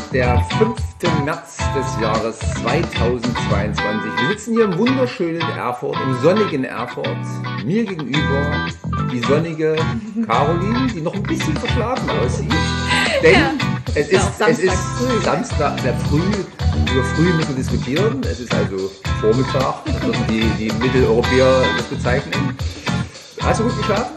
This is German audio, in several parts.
der 5. März des Jahres 2022. Wir sitzen hier im wunderschönen Erfurt, im sonnigen Erfurt. Mir gegenüber die sonnige Caroline, die noch ein bisschen verschlafen aussieht. Denn es ist Samstag, sehr früh. Über früh müssen wir diskutieren. Es ist also Vormittag, das würden die Mitteleuropäer das bezeichnen. Hast du gut geschlafen?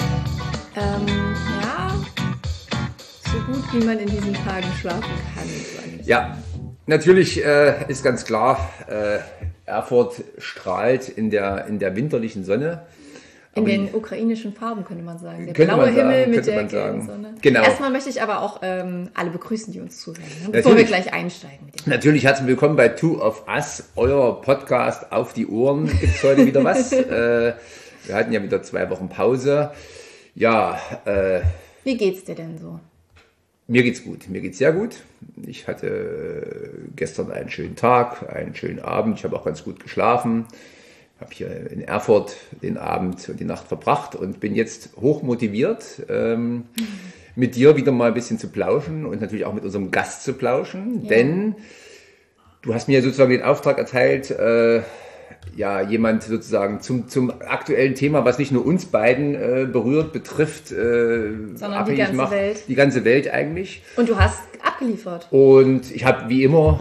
Ja, so gut wie man in diesen Tagen schlafen kann. Ja, natürlich ist ganz klar, Erfurt strahlt in der winterlichen Sonne. In den ukrainischen Farben, könnte man sagen. Der blaue Himmel mit der gelben Sonne. Genau. Erstmal möchte ich aber auch alle begrüßen, die uns zuhören, bevor wir gleich einsteigen. Natürlich herzlich willkommen bei Two of Us, euer Podcast auf die Ohren. Gibt es heute wieder was? Wir hatten ja wieder 2 Wochen Pause. Ja. Wie geht's dir denn so? Mir geht's gut. Mir geht's sehr gut. Ich hatte gestern einen schönen Tag, einen schönen Abend. Ich habe auch ganz gut geschlafen. Habe hier in Erfurt den Abend und die Nacht verbracht und bin jetzt hochmotiviert, mit dir wieder mal ein bisschen zu plauschen und natürlich auch mit unserem Gast zu plauschen. Ja. Denn du hast mir sozusagen den Auftrag erteilt, jemand sozusagen zum aktuellen Thema, was nicht nur uns beiden berührt, betrifft, sondern die ganze macht, Welt. Die ganze Welt eigentlich. Und du hast abgeliefert. Und ich habe wie immer...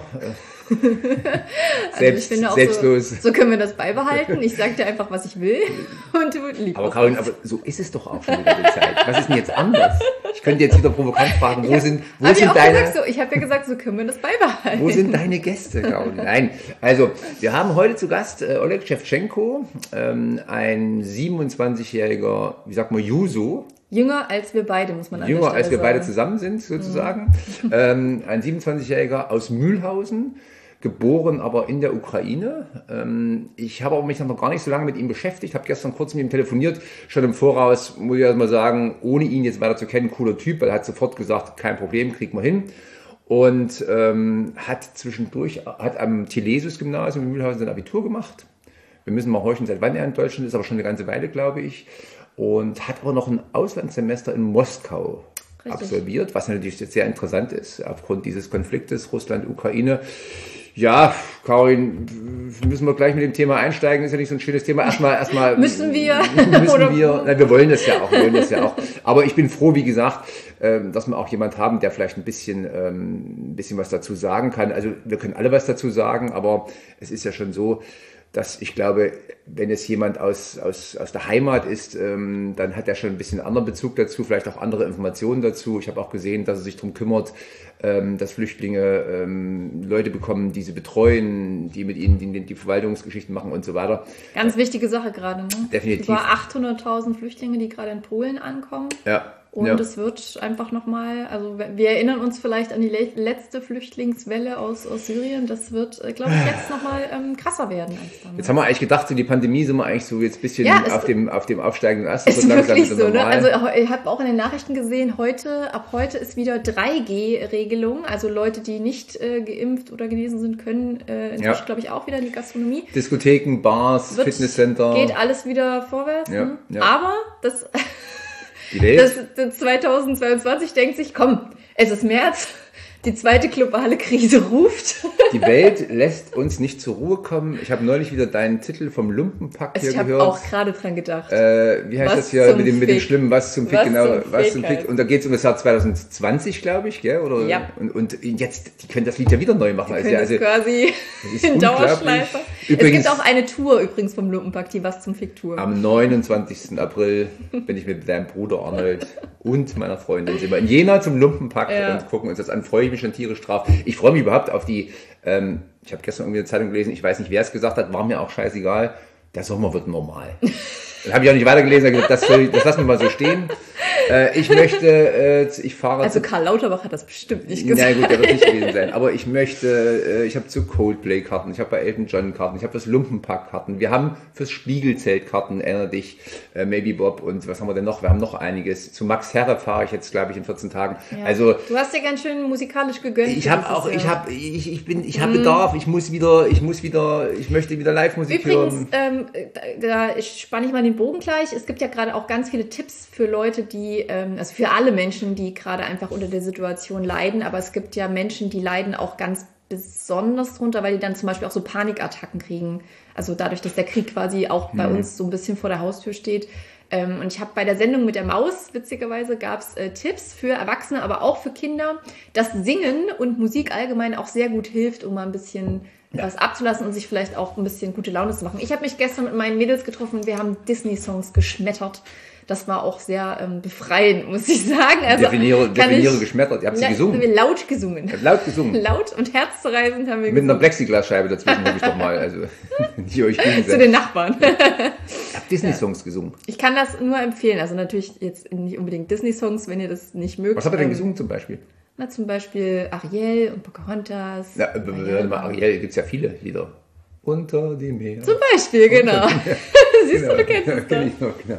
Also ich finde auch so können wir das beibehalten. Ich sage dir einfach, was ich will und du liebst. Aber Caroline, so ist es doch auch schon wieder die Zeit. Was ist denn jetzt anders? Ich könnte jetzt wieder provokant fragen, wo sind deine... Ich habe ja gesagt, so können wir das beibehalten. Wo sind deine Gäste, Caroline? Nein, also wir haben heute zu Gast Oleg Schewtschenko, ein 27-jähriger, wie sagt man, Juso. Jünger als wir beide, muss man an der Jünger Stelle als wir sagen. beide zusammen sind, sozusagen. Ein 27-jähriger aus Mühlhausen, geboren aber in der Ukraine. Ich habe mich noch gar nicht so lange mit ihm beschäftigt, habe gestern kurz mit ihm telefoniert, schon im Voraus, muss ich erst mal sagen, ohne ihn jetzt weiter zu kennen, cooler Typ, weil er hat sofort gesagt, kein Problem, kriegen wir hin. Und hat am Tilesius-Gymnasium in Mühlhausen sein Abitur gemacht. Wir müssen mal horchen, seit wann er in Deutschland ist, aber schon eine ganze Weile, glaube ich. Und hat aber noch ein Auslandssemester in Moskau absolviert, was natürlich jetzt sehr interessant ist, aufgrund dieses Konfliktes Russland-Ukraine. Ja, Caroline, müssen wir gleich mit dem Thema einsteigen, ist ja nicht so ein schönes Thema. Erstmal müssen wir. Na, wir wollen das ja auch. Aber ich bin froh, wie gesagt, dass wir auch jemand haben, der vielleicht ein bisschen was dazu sagen kann. Also wir können alle was dazu sagen, aber es ist ja schon so, dass ich glaube, wenn es jemand aus der Heimat ist, dann hat er schon ein bisschen anderen Bezug dazu, vielleicht auch andere Informationen dazu. Ich habe auch gesehen, dass er sich darum kümmert, dass Flüchtlinge Leute bekommen, die sie betreuen, die mit ihnen die Verwaltungsgeschichten machen und so weiter. Ganz wichtige Sache gerade, ne? Definitiv. Über 800.000 Flüchtlinge, die gerade in Polen ankommen. Ja. Und es wird einfach nochmal, also wir erinnern uns vielleicht an die letzte Flüchtlingswelle aus Syrien. Das wird, glaube ich, jetzt nochmal krasser werden als damals. Jetzt haben wir eigentlich gedacht, so die Pandemie sind wir eigentlich so jetzt ein bisschen auf dem aufsteigenden Ast. Ist wirklich so, ne? Also ich habe auch in den Nachrichten gesehen, ab heute ist wieder 3G-Regelung. Also Leute, die nicht geimpft oder genesen sind, können inzwischen, glaube ich, auch wieder in die Gastronomie. Diskotheken, Bars, Fitnesscenter. Geht alles wieder vorwärts. Ja, ne? ja. Aber das 2022 denkt sich, komm, es ist März, die zweite globale Krise ruft. Die Welt lässt uns nicht zur Ruhe kommen. Ich habe neulich wieder deinen Titel vom Lumpenpack hier gehört. Ich habe auch gerade dran gedacht. Wie heißt das hier mit dem Schlimmen, was zum Fick, genau, was zum Fick. Und da geht es um das Jahr 2020, glaube ich, gell? Oder, ja. Und jetzt, die können das Lied ja wieder neu machen. Die können quasi in Dauerschleife. Übrigens, es gibt auch eine Tour übrigens vom Lumpenpack, die Was zum Fick-Tour. Am 29. April bin ich mit deinem Bruder Arnold und meiner Freundin sind wir in Jena zum Lumpenpack und gucken uns das an. Freue ich mich schon tierisch drauf. Ich freue mich überhaupt auf die, ich habe gestern irgendwie eine Zeitung gelesen, ich weiß nicht, wer es gesagt hat, war mir auch scheißegal, der Sommer wird normal. Dann habe ich auch nicht weitergelesen, habe gesagt, das lassen wir mal so stehen. Ich fahre... Also Karl Lauterbach hat das bestimmt nicht gesagt. Na gut, der wird nicht gewesen sein. Aber ich habe zu Coldplay Karten, ich habe bei Elton John Karten, ich habe das Lumpenpack Karten, wir haben fürs Spiegelzelt Karten, erinnere dich, Maybe Bob und was haben wir denn noch? Wir haben noch einiges. Zu Max Herre fahre ich jetzt, glaube ich, in 14 Tagen. Ja. Also, du hast dir ganz schön musikalisch gegönnt. Ich habe Bedarf, ich möchte wieder Live-Musik hören. Da spanne ich mal den den Bogen gleich. Es gibt ja gerade auch ganz viele Tipps für Leute, die, also für alle Menschen, die gerade einfach unter der Situation leiden. Aber es gibt ja Menschen, die leiden auch ganz besonders drunter, weil die dann zum Beispiel auch so Panikattacken kriegen. Also dadurch, dass der Krieg quasi auch bei uns so ein bisschen vor der Haustür steht. Und ich habe bei der Sendung mit der Maus, witzigerweise, gab es Tipps für Erwachsene, aber auch für Kinder, dass Singen und Musik allgemein auch sehr gut hilft, um mal ein bisschen was abzulassen und sich vielleicht auch ein bisschen gute Laune zu machen. Ich habe mich gestern mit meinen Mädels getroffen und wir haben Disney-Songs geschmettert. Das war auch sehr befreiend, muss ich sagen. Also definiere geschmettert. Ihr habt sie gesungen. Laut gesungen. Laut gesungen. Laut und herzzerreißend haben wir gesungen. Mit einer Plexiglasscheibe dazwischen habe ich doch mal. Also, die euch zu den Nachbarn. Ich habe Disney-Songs gesungen. Ich kann das nur empfehlen. Also natürlich jetzt nicht unbedingt Disney-Songs, wenn ihr das nicht mögt. Was habt ihr denn gesungen zum Beispiel? Na, zum Beispiel Ariel und Pocahontas. Na, Ariel gibt es ja viele Lieder. Unter dem Meer. Zum Beispiel, genau. Siehst du, du kennst es doch. Genau.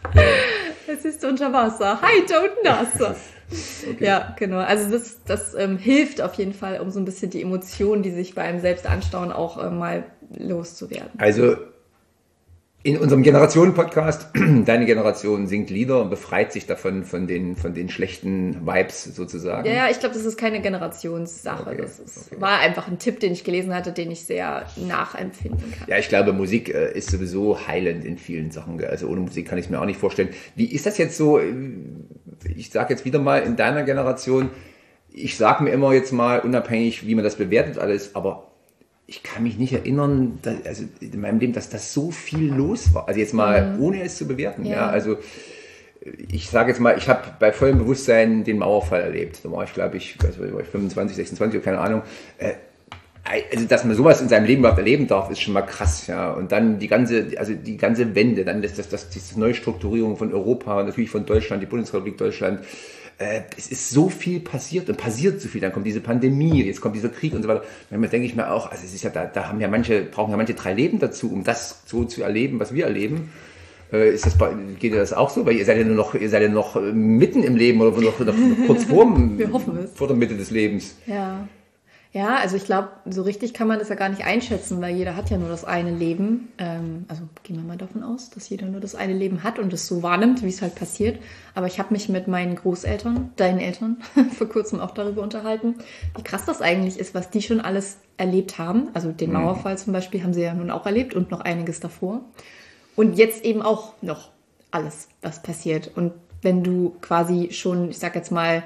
Es ist unter Wasser. Hi, don't Nasser. Okay. Ja, genau. Also das hilft auf jeden Fall, um so ein bisschen die Emotionen, die sich bei einem selbst anstauen, auch mal loszuwerden. Also in unserem Generationen-Podcast, deine Generation singt Lieder und befreit sich davon von den schlechten Vibes sozusagen. Ja, ich glaube, das ist keine Generationssache. Okay, war einfach ein Tipp, den ich gelesen hatte, den ich sehr nachempfinden kann. Ja, ich glaube, Musik ist sowieso heilend in vielen Sachen. Also ohne Musik kann ich es mir auch nicht vorstellen. Wie ist das jetzt so, ich sage jetzt wieder mal in deiner Generation, ich sage mir immer jetzt mal, unabhängig, wie man das bewertet alles, aber ich kann mich nicht erinnern, also in meinem Leben, dass das so viel los war. Also jetzt mal, ohne es zu bewerten. Ja. Also ich sage jetzt mal, ich habe bei vollem Bewusstsein den Mauerfall erlebt. Da war ich, glaube ich, 25, 26, keine Ahnung. Also dass man sowas in seinem Leben überhaupt erleben darf, ist schon mal krass. Ja. Und dann die ganze Wende, dann diese Neustrukturierung von Europa und natürlich von Deutschland, die Bundesrepublik Deutschland. Es ist so viel passiert und passiert so viel. Dann kommt diese Pandemie, jetzt kommt dieser Krieg und so weiter. Manchmal denke ich mir auch, also es ist ja brauchen ja manche 3 Leben dazu, um das so zu erleben, was wir erleben. Geht dir das auch so? Weil ihr seid ja noch mitten im Leben oder noch kurz vor der Mitte des Lebens. Ja, also ich glaube, so richtig kann man das ja gar nicht einschätzen, weil jeder hat ja nur das eine Leben. Also gehen wir mal davon aus, dass jeder nur das eine Leben hat und es so wahrnimmt, wie es halt passiert. Aber ich habe mich mit meinen Großeltern, deinen Eltern, vor kurzem auch darüber unterhalten, wie krass das eigentlich ist, was die schon alles erlebt haben. Also den Mauerfall zum Beispiel haben sie ja nun auch erlebt und noch einiges davor. Und jetzt eben auch noch alles, was passiert. Und wenn du quasi schon, ich sag jetzt mal,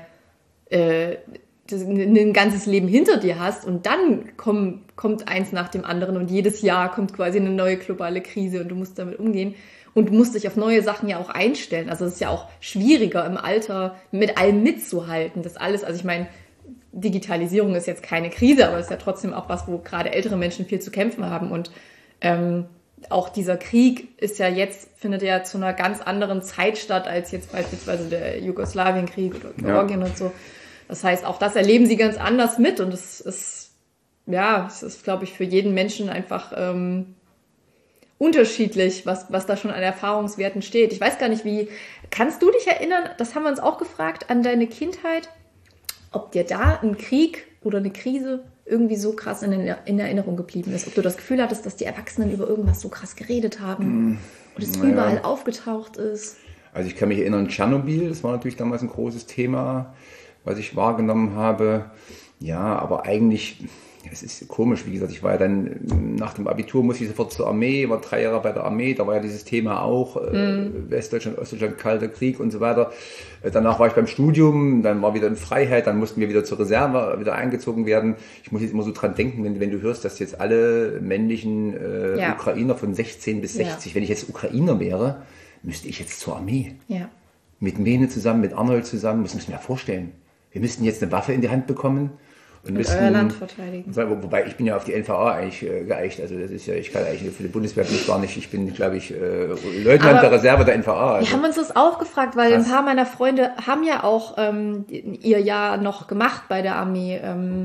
ein ganzes Leben hinter dir hast und dann kommt eins nach dem anderen und jedes Jahr kommt quasi eine neue globale Krise und du musst damit umgehen und du musst dich auf neue Sachen ja auch einstellen. Also es ist ja auch schwieriger im Alter mit allem mitzuhalten. Das alles, also ich meine, Digitalisierung ist jetzt keine Krise, aber es ist ja trotzdem auch was, wo gerade ältere Menschen viel zu kämpfen haben und auch dieser Krieg findet ja zu einer ganz anderen Zeit statt als jetzt beispielsweise der Jugoslawienkrieg oder Georgien und so. Das heißt, auch das erleben sie ganz anders mit und es ist, glaube ich, für jeden Menschen einfach unterschiedlich, was da schon an Erfahrungswerten steht. Ich weiß gar nicht, kannst du dich erinnern, das haben wir uns auch gefragt, an deine Kindheit, ob dir da ein Krieg oder eine Krise irgendwie so krass in Erinnerung geblieben ist? Ob du das Gefühl hattest, dass die Erwachsenen über irgendwas so krass geredet haben und es überall aufgetaucht ist? Also ich kann mich erinnern, Tschernobyl, das war natürlich damals ein großes Thema, was ich wahrgenommen habe. Ja, aber eigentlich, es ist komisch, wie gesagt, ich war ja dann, nach dem Abitur musste ich sofort zur Armee, war 3 Jahre bei der Armee, da war ja dieses Thema auch, Westdeutschland, Ostdeutschland, Kalter Krieg und so weiter. Danach war ich beim Studium, dann war wieder in Freiheit, dann mussten wir wieder zur Reserve, wieder eingezogen werden. Ich muss jetzt immer so dran denken, wenn du hörst, dass jetzt alle männlichen Ukrainer von 16 bis 60, wenn ich jetzt Ukrainer wäre, müsste ich jetzt zur Armee. Ja. Mit Mene zusammen, mit Arnold zusammen, müssen wir uns mal vorstellen. Wir müssten jetzt eine Waffe in die Hand bekommen und müssten euer Land verteidigen. Wobei ich bin ja auf die NVA eigentlich geeicht. Also das ist ja, ich kann eigentlich für die Bundeswehr gar nicht. Ich bin, glaube ich, Leutnant der Reserve der NVA. Also. Wir haben uns das auch gefragt, weil ein paar meiner Freunde haben ja auch ihr Jahr noch gemacht bei der Armee.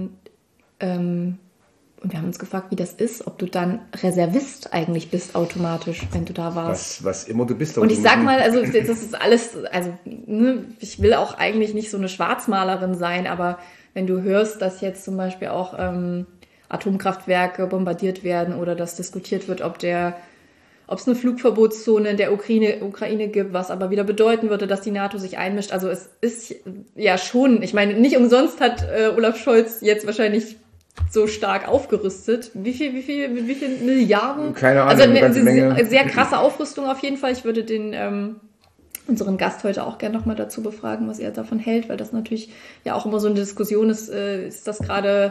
Und wir haben uns gefragt, wie das ist, ob du dann Reservist eigentlich bist automatisch, wenn du da warst. Was immer du bist. Und ich sag mal, also das ist alles, also ich will auch eigentlich nicht so eine Schwarzmalerin sein, aber wenn du hörst, dass jetzt zum Beispiel auch Atomkraftwerke bombardiert werden oder dass diskutiert wird, ob ob es eine Flugverbotszone in der Ukraine gibt, was aber wieder bedeuten würde, dass die NATO sich einmischt. Also es ist ja schon, ich meine, nicht umsonst hat Olaf Scholz jetzt wahrscheinlich so stark aufgerüstet. Mit wie viel Milliarden? Keine Ahnung, also eine ganze Menge. Sehr krasse Aufrüstung auf jeden Fall. Ich würde unseren Gast heute auch gerne nochmal dazu befragen, was er davon hält, weil das natürlich ja auch immer so eine Diskussion ist, ist das gerade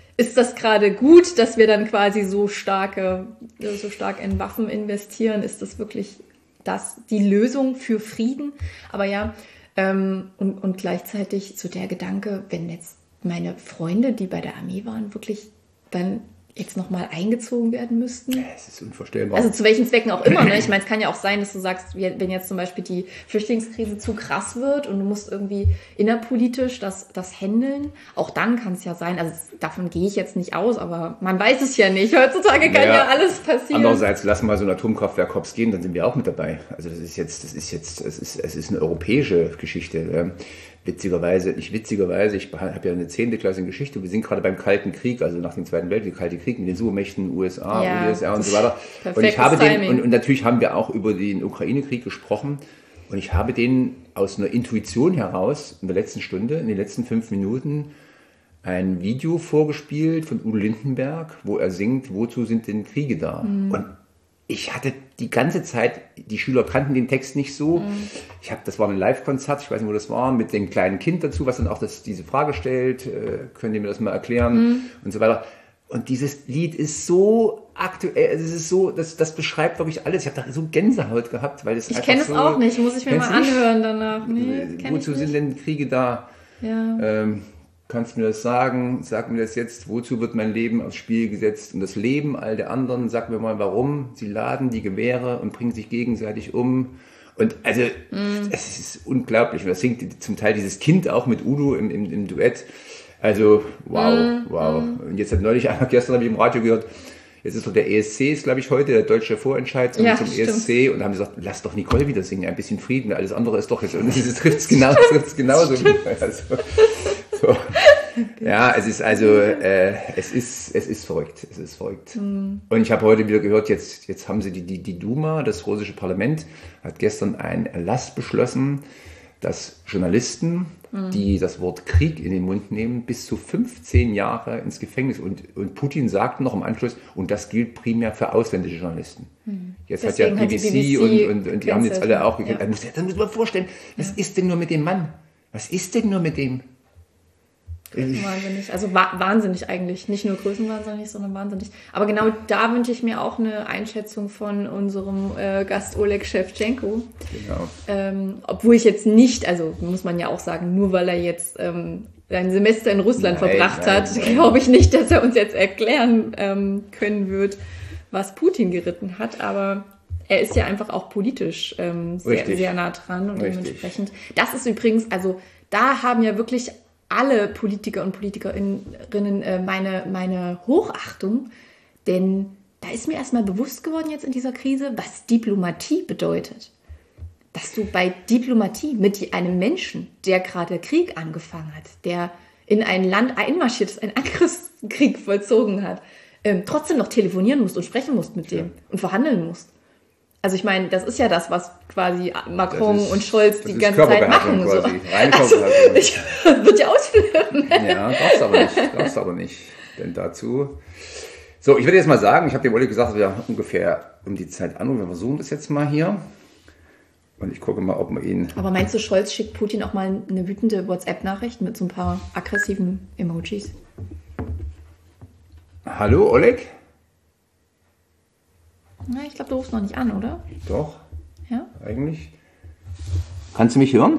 gut, dass wir dann quasi so stark in Waffen investieren? Ist das wirklich die Lösung für Frieden? Aber ja, und gleichzeitig so der Gedanke, wenn jetzt meine Freunde, die bei der Armee waren, wirklich dann jetzt nochmal eingezogen werden müssten. Es ist unvorstellbar. Also zu welchen Zwecken auch immer. Ne? Ich meine, es kann ja auch sein, dass du sagst, wenn jetzt zum Beispiel die Flüchtlingskrise zu krass wird und du musst irgendwie innerpolitisch das handeln, auch dann kann es ja sein, also davon gehe ich jetzt nicht aus, aber man weiß es ja nicht. Heutzutage kann ja alles passieren. Andererseits, lassen wir so ein Atomkraftwerk hops gehen, dann sind wir auch mit dabei. Also es ist eine europäische Geschichte. Ich habe ja eine 10. Klasse in Geschichte, wir sind gerade beim Kalten Krieg, also nach dem Zweiten Weltkrieg, Kalte Krieg mit den Supermächten USA, UdSSR und so weiter. Und natürlich haben wir auch über den Ukraine-Krieg gesprochen und ich habe denen aus einer Intuition heraus in der letzten Stunde, in den letzten 5 Minuten ein Video vorgespielt von Udo Lindenberg, wo er singt, wozu sind denn Kriege da? Und ich hatte die ganze Zeit, die Schüler kannten den Text nicht so. Das war ein Live-Konzert, ich weiß nicht, wo das war, mit dem kleinen Kind dazu, was dann auch diese Frage stellt, könnt ihr mir das mal erklären und so weiter. Und dieses Lied ist so aktuell, es ist so, das beschreibt wirklich alles. Ich habe da so Gänsehaut gehabt, weil es ich kenne es auch nicht, muss ich mir mal anhören danach. Nee, wozu sind denn Kriege da? Ja. Kannst du mir das sagen? Sag mir das jetzt. Wozu wird mein Leben aufs Spiel gesetzt? Und das Leben all der anderen, sag mir mal warum. Sie laden die Gewehre und bringen sich gegenseitig um. Und also, es ist unglaublich. Und das singt zum Teil dieses Kind auch mit Udo im Duett. Also, wow. Und jetzt gestern habe ich im Radio gehört, jetzt ist doch der ESC, ist glaube ich heute, der deutsche Vorentscheid zum ESC. Und da haben sie gesagt, lass doch Nicole wieder singen, ein bisschen Frieden. Alles andere ist doch jetzt, und es trifft es genauso. Also, so. Ja, es ist verrückt. Es ist verrückt. Und ich habe heute wieder gehört, jetzt haben sie die Duma, das russische Parlament, hat gestern einen Erlass beschlossen, dass Journalisten, die das Wort Krieg in den Mund nehmen, bis zu 15 Jahre ins Gefängnis. Und Putin sagt noch im Anschluss, und das gilt primär für ausländische Journalisten. Jetzt deswegen hat ja BBC und die haben jetzt alle auch gekriegt. Ja. Dann muss man vorstellen, was ist denn nur mit dem Mann? Was ist denn nur mit dem? Wahnsinnig, also wahnsinnig eigentlich, nicht nur größenwahnsinnig, sondern wahnsinnig. Aber genau da wünsche ich mir auch eine Einschätzung von unserem Gast Oleg Schewtschenko. Genau. Obwohl ich jetzt nicht, also muss man ja auch sagen, nur weil er jetzt ein Semester in Russland verbracht hat, glaube ich nicht, dass er uns jetzt erklären können wird, was Putin geritten hat, aber er ist ja einfach auch politisch sehr nah dran und dementsprechend. Das ist übrigens, also da haben ja wirklich alle Politiker und Politikerinnen meine Hochachtung, denn da ist mir erstmal bewusst geworden jetzt in dieser Krise, was Diplomatie bedeutet. Dass du bei Diplomatie mit einem Menschen, der gerade Krieg angefangen hat, der in ein Land einmarschiert ist, einen Angriffskrieg vollzogen hat, trotzdem noch telefonieren musst und sprechen musst mit dem und verhandeln musst. Also ich meine, das ist ja das, was quasi Macron und Scholz die ganze Zeit machen. So. Also, wird ja ausflippen. Ja, darfst aber nicht. Denn dazu... So, ich würde jetzt mal sagen, ich habe dem Olli gesagt, dass wir ungefähr um die Zeit anrufen. Wir versuchen das jetzt mal hier. Und ich gucke mal, ob man ihn... Aber meinst du, Scholz schickt Putin auch mal eine wütende WhatsApp-Nachricht mit so ein paar aggressiven Emojis? Hallo, Oleg? Na, ich glaube, du rufst noch nicht an, oder? Doch. Ja? Eigentlich. Kannst du mich hören?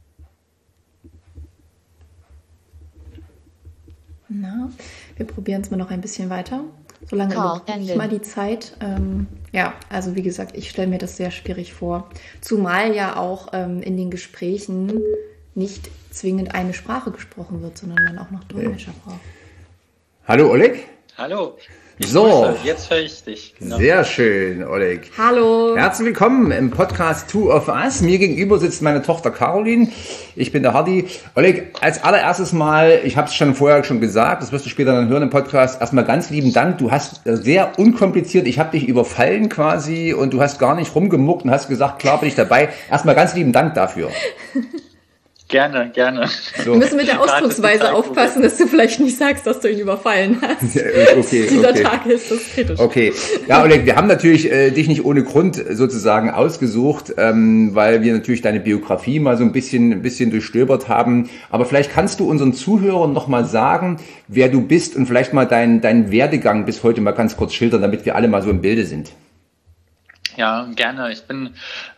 Na, wir probieren es mal noch ein bisschen weiter. Solange überbrücke ich mal die Zeit. Ja, also wie gesagt, ich stelle mir das sehr schwierig vor. Zumal ja auch in den Gesprächen nicht zwingend eine Sprache gesprochen wird, sondern man auch noch Dolmetscher braucht. Hallo, Oleg? Hallo. So, jetzt höre ich dich. Genau. Sehr schön, Oleg. Hallo. Herzlich willkommen im Podcast Two of Us. Mir gegenüber sitzt meine Tochter Caroline. Ich bin der Hardy. Oleg, als allererstes Mal, ich habe es vorher schon gesagt, das wirst du später dann hören im Podcast, erstmal ganz lieben Dank. Du hast sehr unkompliziert, ich habe dich überfallen quasi und du hast gar nicht rumgemuckt und hast gesagt, klar bin ich dabei. Erstmal ganz lieben Dank dafür. Gerne. So. Wir müssen mit der Ausdrucksweise aufpassen, dass du vielleicht nicht sagst, dass du ihn überfallen hast. Okay. Dieser Tag ist das kritisch. Okay. Ja, Oleg, wir haben natürlich dich nicht ohne Grund sozusagen ausgesucht, weil wir natürlich deine Biografie mal so ein bisschen durchstöbert haben. Aber vielleicht kannst du unseren Zuhörern noch mal sagen, wer du bist und vielleicht mal deinen Werdegang bis heute mal ganz kurz schildern, damit wir alle mal so im Bilde sind. Ja, gerne. Ich bin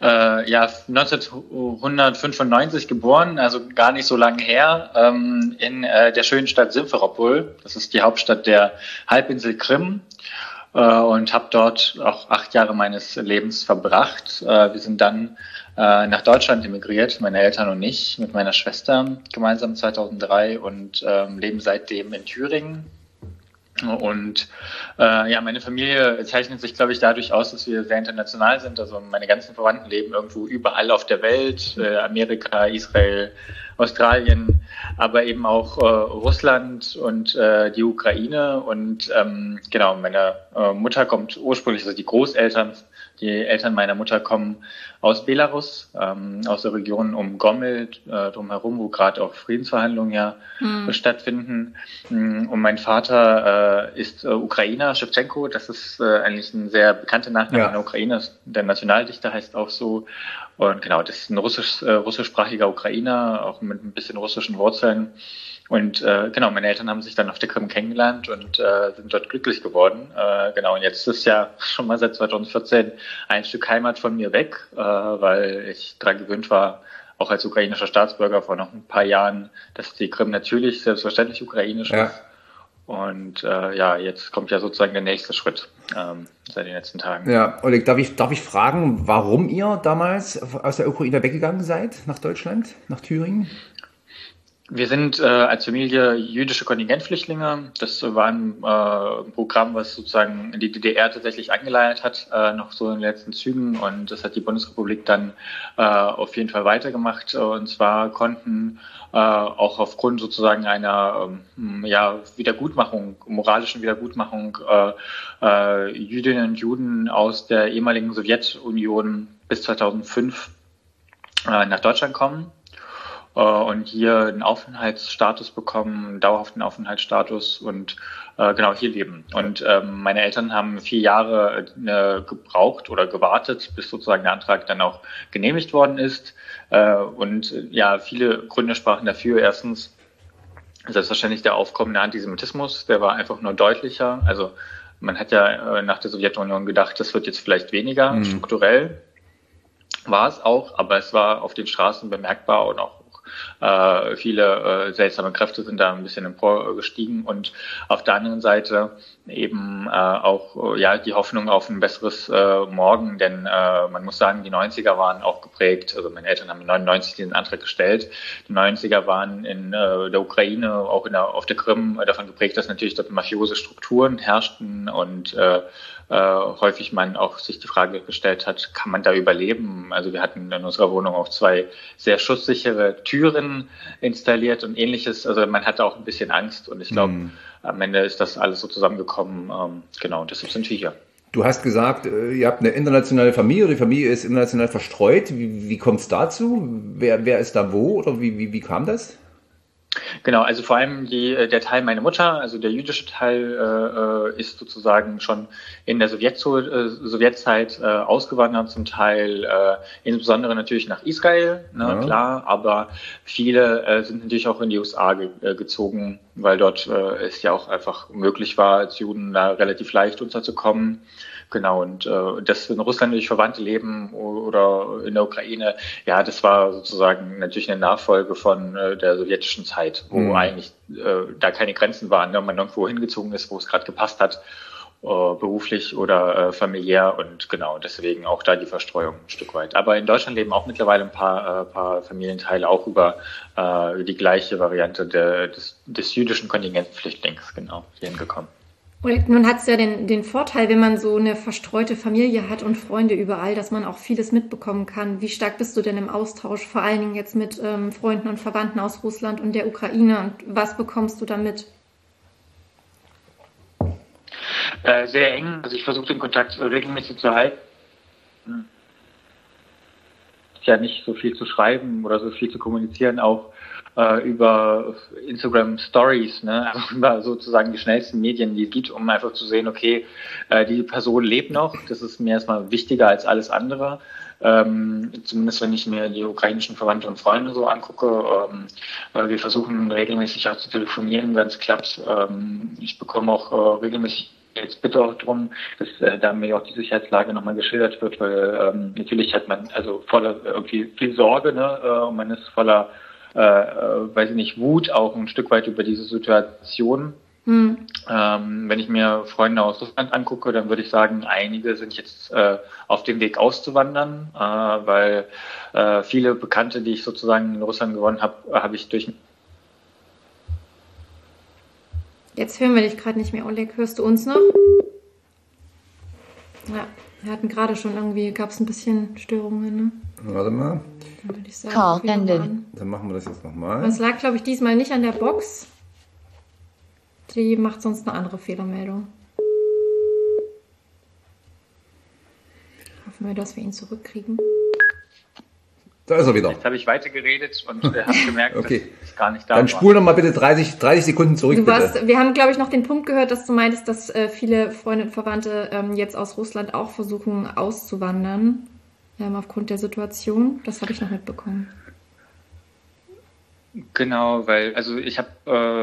1995 geboren, also gar nicht so lange her, in der schönen Stadt Simferopol. Das ist die Hauptstadt der Halbinsel Krim, und habe dort auch 8 Jahre meines Lebens verbracht. Wir sind dann nach Deutschland emigriert, meine Eltern und ich, mit meiner Schwester gemeinsam 2003 und leben seitdem in Thüringen. Und meine Familie zeichnet sich, glaube ich, dadurch aus, dass wir sehr international sind. Also meine ganzen Verwandten leben irgendwo überall auf der Welt, Amerika, Israel, Australien, aber eben auch Russland und die Ukraine. Und meine Mutter kommt ursprünglich, also die Großeltern, die Eltern meiner Mutter kommen aus Belarus, aus der Region um Gomel drumherum, wo gerade auch Friedensverhandlungen stattfinden. Und mein Vater ist Ukrainer, Schewtschenko. Das ist eigentlich ein sehr bekannter Nachname in der Ukraine. Der Nationaldichter heißt auch so. Und genau, das ist ein russischsprachiger Ukrainer, auch mit ein bisschen russischen Wurzeln. Und meine Eltern haben sich dann auf der Krim kennengelernt und sind dort glücklich geworden. Und jetzt ist ja schon mal seit 2014 ein Stück Heimat von mir weg, weil ich daran gewöhnt war, auch als ukrainischer Staatsbürger vor noch ein paar Jahren, dass die Krim natürlich selbstverständlich ukrainisch ist. Und jetzt kommt ja sozusagen der nächste Schritt seit den letzten Tagen. Ja, Oleg, darf ich fragen, warum ihr damals aus der Ukraine weggegangen seid nach Deutschland, nach Thüringen? Wir sind als Familie jüdische Kontingentflüchtlinge. Das war ein Programm, was sozusagen die DDR tatsächlich angeleiert hat, noch so in den letzten Zügen. Und das hat die Bundesrepublik dann auf jeden Fall weitergemacht. Und zwar konnten auch aufgrund sozusagen einer Wiedergutmachung, moralischen Wiedergutmachung, Jüdinnen und Juden aus der ehemaligen Sowjetunion bis 2005 nach Deutschland kommen. Und hier einen Aufenthaltsstatus bekommen, einen dauerhaften Aufenthaltsstatus und hier leben. Und meine Eltern haben 4 Jahre gebraucht oder gewartet, bis sozusagen der Antrag dann auch genehmigt worden ist. Viele Gründe sprachen dafür. Erstens, selbstverständlich der aufkommende Antisemitismus, der war einfach nur deutlicher. Also man hat ja nach der Sowjetunion gedacht, das wird jetzt vielleicht weniger strukturell. War es auch, aber es war auf den Straßen bemerkbar und auch viele seltsame Kräfte sind da ein bisschen emporgestiegen und auf der anderen Seite eben die Hoffnung auf ein besseres Morgen, denn man muss sagen, die 90er waren auch geprägt, also meine Eltern haben 99 diesen Antrag gestellt, die 90er waren in der Ukraine, auch auf der Krim davon geprägt, dass natürlich dort mafiose Strukturen herrschten und häufig man auch sich die Frage gestellt hat, kann man da überleben? Also wir hatten in unserer Wohnung auch 2 sehr schusssichere Türen installiert und ähnliches. Also man hatte auch ein bisschen Angst und ich glaube, am Ende ist das alles so zusammengekommen. Und deshalb sind wir hier. Du hast gesagt, ihr habt eine internationale Familie, die Familie ist international verstreut. Wie kommt es dazu? Wer ist da wo oder wie kam das? Genau, also vor allem der Teil meiner Mutter, also der jüdische Teil, ist sozusagen schon in der Sowjetzeit ausgewandert, zum Teil insbesondere natürlich nach Israel, klar, aber viele sind natürlich auch in die USA gezogen, weil dort es ja auch einfach möglich war, als Juden da relativ leicht unterzukommen. Genau, und das in Russland durch Verwandte leben oder in der Ukraine, ja, das war sozusagen natürlich eine Nachfolge von der sowjetischen Zeit, wo eigentlich da keine Grenzen waren, ne? Man irgendwo hingezogen ist, wo es gerade gepasst hat, beruflich oder familiär und genau, deswegen auch da die Verstreuung ein Stück weit. Aber in Deutschland leben auch mittlerweile ein paar Familienteile auch über die gleiche Variante des jüdischen Kontingentflüchtlings, genau, hierhin gekommen. Und nun hat es ja den Vorteil, wenn man so eine verstreute Familie hat und Freunde überall, dass man auch vieles mitbekommen kann. Wie stark bist du denn im Austausch, vor allen Dingen jetzt mit Freunden und Verwandten aus Russland und der Ukraine? Und was bekommst du da mit? Sehr eng. Also ich versuche den Kontakt regelmäßig zu halten. Ja, nicht so viel zu schreiben oder so viel zu kommunizieren, auch über Instagram Stories, ne? Also über sozusagen die schnellsten Medien, die es gibt, um einfach zu sehen, okay, die Person lebt noch, das ist mir erstmal wichtiger als alles andere. Zumindest wenn ich mir die ukrainischen Verwandte und Freunde so angucke. Wir versuchen regelmäßig auch zu telefonieren, wenn es klappt. Ich bekomme auch regelmäßig jetzt bitte auch darum, dass da mir auch die Sicherheitslage nochmal geschildert wird, weil natürlich hat man also voller irgendwie viel Sorge, ne? Und man ist voller weiß ich nicht, Wut auch ein Stück weit über diese Situation. Wenn ich mir Freunde aus Russland angucke, dann würde ich sagen, einige sind jetzt auf dem Weg auszuwandern, weil viele Bekannte, die ich sozusagen in Russland gewonnen habe, habe ich durch... Jetzt hören wir dich gerade nicht mehr, Oleg. Hörst du uns noch? Ja, wir hatten gerade schon irgendwie, gab es ein bisschen Störungen, ne? Warte mal. Dann würde ich sagen, Call ended. Dann machen wir das jetzt nochmal. Es lag, glaube ich, diesmal nicht an der Box. Die macht sonst eine andere Fehlermeldung. Hoffen wir, dass wir ihn zurückkriegen. Da ist er wieder. Jetzt habe ich weitergeredet und habe gemerkt, okay, dass ich gar nicht da Dann war. spul nochmal bitte 30 Sekunden zurück, bitte. Wir haben, glaube ich, noch den Punkt gehört, dass du meintest, dass viele Freunde und Verwandte jetzt aus Russland auch versuchen auszuwandern, aufgrund der Situation. Das habe ich noch mitbekommen. Genau, weil also ich habe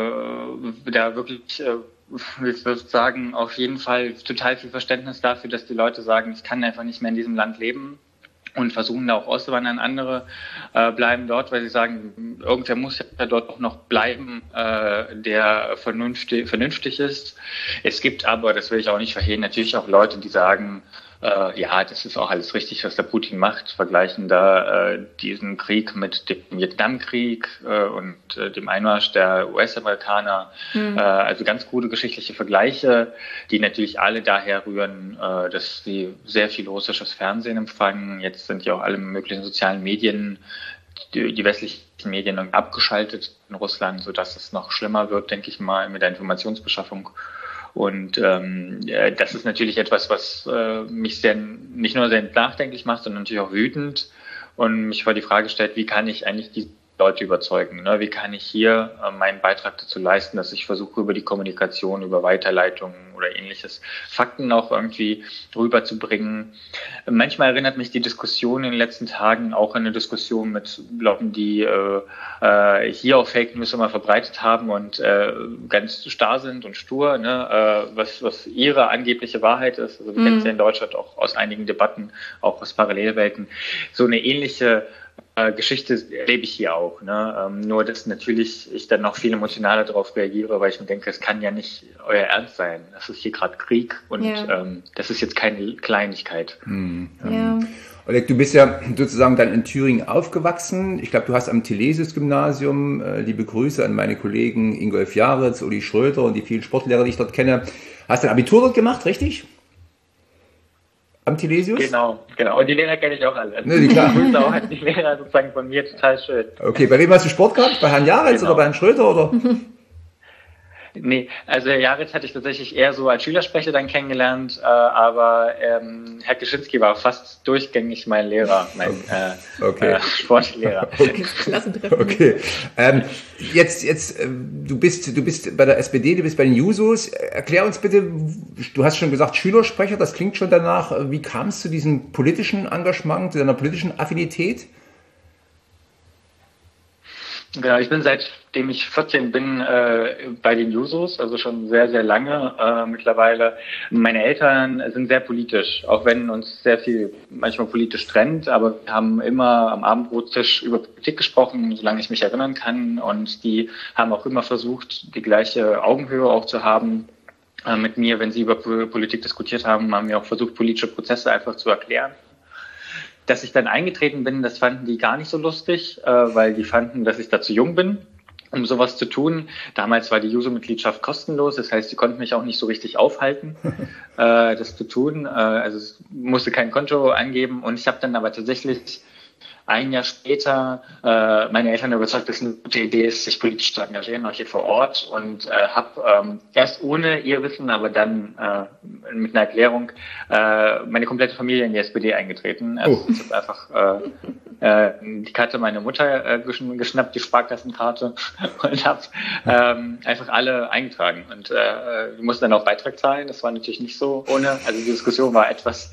da wirklich, ich würde sagen, auf jeden Fall total viel Verständnis dafür, dass die Leute sagen, ich kann einfach nicht mehr in diesem Land leben und versuchen da auch auszuwandern. Andere bleiben dort, weil sie sagen, irgendwer muss ja dort auch noch bleiben, der vernünftig ist. Es gibt aber, das will ich auch nicht verhehlen, natürlich auch Leute, die sagen, ja, das ist auch alles richtig, was der Putin macht, vergleichen da diesen Krieg mit dem Vietnamkrieg und dem Einmarsch der US-Amerikaner. Also ganz gute geschichtliche Vergleiche, die natürlich alle daher rühren, dass sie sehr viel russisches Fernsehen empfangen. Jetzt sind ja auch alle möglichen sozialen Medien, die westlichen Medien abgeschaltet in Russland, sodass es noch schlimmer wird, denke ich mal, mit der Informationsbeschaffung. Und das ist natürlich etwas, was mich nicht nur sehr nachdenklich macht, sondern natürlich auch wütend und mich vor die Frage stellt, wie kann ich eigentlich die Leute überzeugen? Ne? Wie kann ich hier meinen Beitrag dazu leisten, dass ich versuche, über die Kommunikation, über Weiterleitungen oder ähnliches Fakten auch irgendwie rüberzubringen. Manchmal erinnert mich die Diskussion in den letzten Tagen auch an eine Diskussion mit Leuten, die hier auch Fake News immer verbreitet haben und ganz starr sind und stur, ne? Was ihre angebliche Wahrheit ist. Also wir kennen es ja in Deutschland auch aus einigen Debatten, auch aus Parallelwelten. So eine ähnliche Geschichte erlebe ich hier auch. Ne? Nur, dass natürlich ich dann noch viel emotionaler darauf reagiere, weil ich mir denke, es kann ja nicht euer Ernst sein. Das ist hier gerade Krieg und das ist jetzt keine Kleinigkeit. Oleg, du bist ja sozusagen dann in Thüringen aufgewachsen. Ich glaube, du hast am Thelesius-Gymnasium, liebe Grüße an meine Kollegen Ingolf Jaritz, Uli Schröter und die vielen Sportlehrer, die ich dort kenne. Hast dein Abitur dort gemacht, richtig? Am Thelesius? Genau. Und die Lehrer kenne ich auch alle. Ne, klar. Grüße auch an die Lehrer sozusagen von mir, total schön. Okay, bei wem hast du Sport gehabt? Bei Herrn Jaritz oder bei Herrn Schröter? Oder? Nee, also Jaritz hatte ich tatsächlich eher so als Schülersprecher dann kennengelernt, aber Herr Kischinski war fast durchgängig mein Lehrer, mein Sportlehrer. Okay. Jetzt du bist bei der SPD, du bist bei den Jusos. Erklär uns bitte, du hast schon gesagt Schülersprecher, das klingt schon danach. Wie kam es zu diesem politischen Engagement, zu deiner politischen Affinität? Genau, ich bin seitdem ich 14 bin bei den Jusos, also schon sehr, sehr lange mittlerweile. Meine Eltern sind sehr politisch, auch wenn uns sehr viel manchmal politisch trennt, aber wir haben immer am Abendbrottisch über Politik gesprochen, solange ich mich erinnern kann. Und die haben auch immer versucht, die gleiche Augenhöhe auch zu haben mit mir, wenn sie über Politik diskutiert haben, haben wir auch versucht, politische Prozesse einfach zu erklären. Dass ich dann eingetreten bin, das fanden die gar nicht so lustig, weil die fanden, dass ich da zu jung bin. um sowas zu tun. Damals war die Juso-Mitgliedschaft kostenlos, das heißt, sie konnten mich auch nicht so richtig aufhalten, das zu tun. Also es musste kein Konto angeben und ich habe dann aber tatsächlich ein Jahr später meine Eltern überzeugt, dass es eine gute Idee ist, sich politisch zu engagieren, auch hier vor Ort, und habe erst ohne ihr Wissen, aber dann mit einer Erklärung meine komplette Familie in die SPD eingetreten. Also ich habe einfach die Karte meiner Mutter geschnappt, die Sparkassenkarte, und habe einfach alle eingetragen. Und wir mussten dann auch Beitrag zahlen. Das war natürlich nicht so ohne. Also die Diskussion war etwas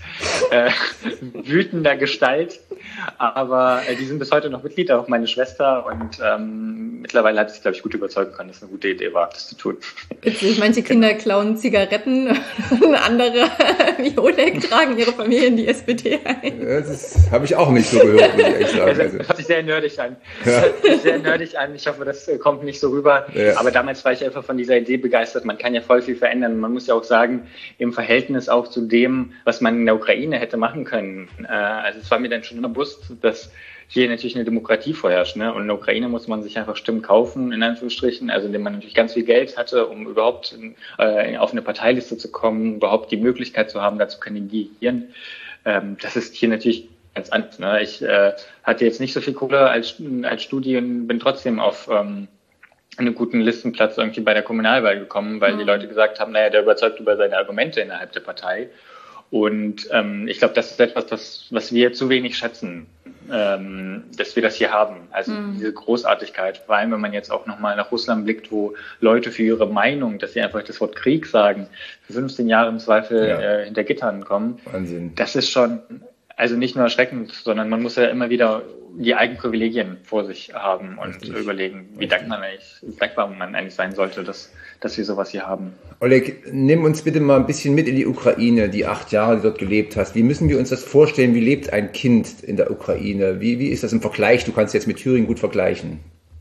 wütender Gestalt, aber die sind bis heute noch Mitglied, auch meine Schwester, und mittlerweile hat sich, glaube ich, gut überzeugen können, dass es eine gute Idee war, das zu tun. Witzig, manche Kinder klauen Zigaretten, andere Violeck tragen ihre Familie in die SPD ein. Ja, das habe ich auch nicht so gehört, muss ich ehrlich sagen. Das hört sich sehr nerdig an. Das hört sich sehr nerdig an. Ich hoffe, das kommt nicht so rüber. Ja. Aber damals war ich einfach von dieser Idee begeistert. Man kann ja voll viel verändern. Man muss ja auch sagen, im Verhältnis auch zu dem, was man in der Ukraine hätte machen können. Also es war mir dann schon immer bewusst, dass hier natürlich eine Demokratie vorherrscht, ne? Und in der Ukraine muss man sich einfach Stimmen kaufen, in Anführungsstrichen, also indem man natürlich ganz viel Geld hatte, um überhaupt auf eine Parteiliste zu kommen, überhaupt die Möglichkeit zu haben, da zu kandidieren. Das ist hier natürlich ganz anders, ne? Ich hatte jetzt nicht so viel Kohle als Studi und bin trotzdem auf einen guten Listenplatz irgendwie bei der Kommunalwahl gekommen, weil die Leute gesagt haben, naja, der überzeugt über seine Argumente innerhalb der Partei. Und ich glaube, das ist etwas, was wir zu wenig schätzen, dass wir das hier haben. Also diese Großartigkeit, vor allem wenn man jetzt auch nochmal nach Russland blickt, wo Leute für ihre Meinung, dass sie einfach das Wort Krieg sagen, für 15 Jahre im Zweifel hinter Gittern kommen. Wahnsinn. Das ist schon, also nicht nur erschreckend, sondern man muss ja immer wieder die eigenen Privilegien vor sich haben und überlegen, wie dankbar man eigentlich sein sollte, dass wir sowas hier haben. Oleg, nimm uns bitte mal ein bisschen mit in die Ukraine, die 8 Jahre, die du dort gelebt hast. Wie müssen wir uns das vorstellen? Wie lebt ein Kind in der Ukraine? Wie ist das im Vergleich? Du kannst jetzt mit Thüringen gut vergleichen.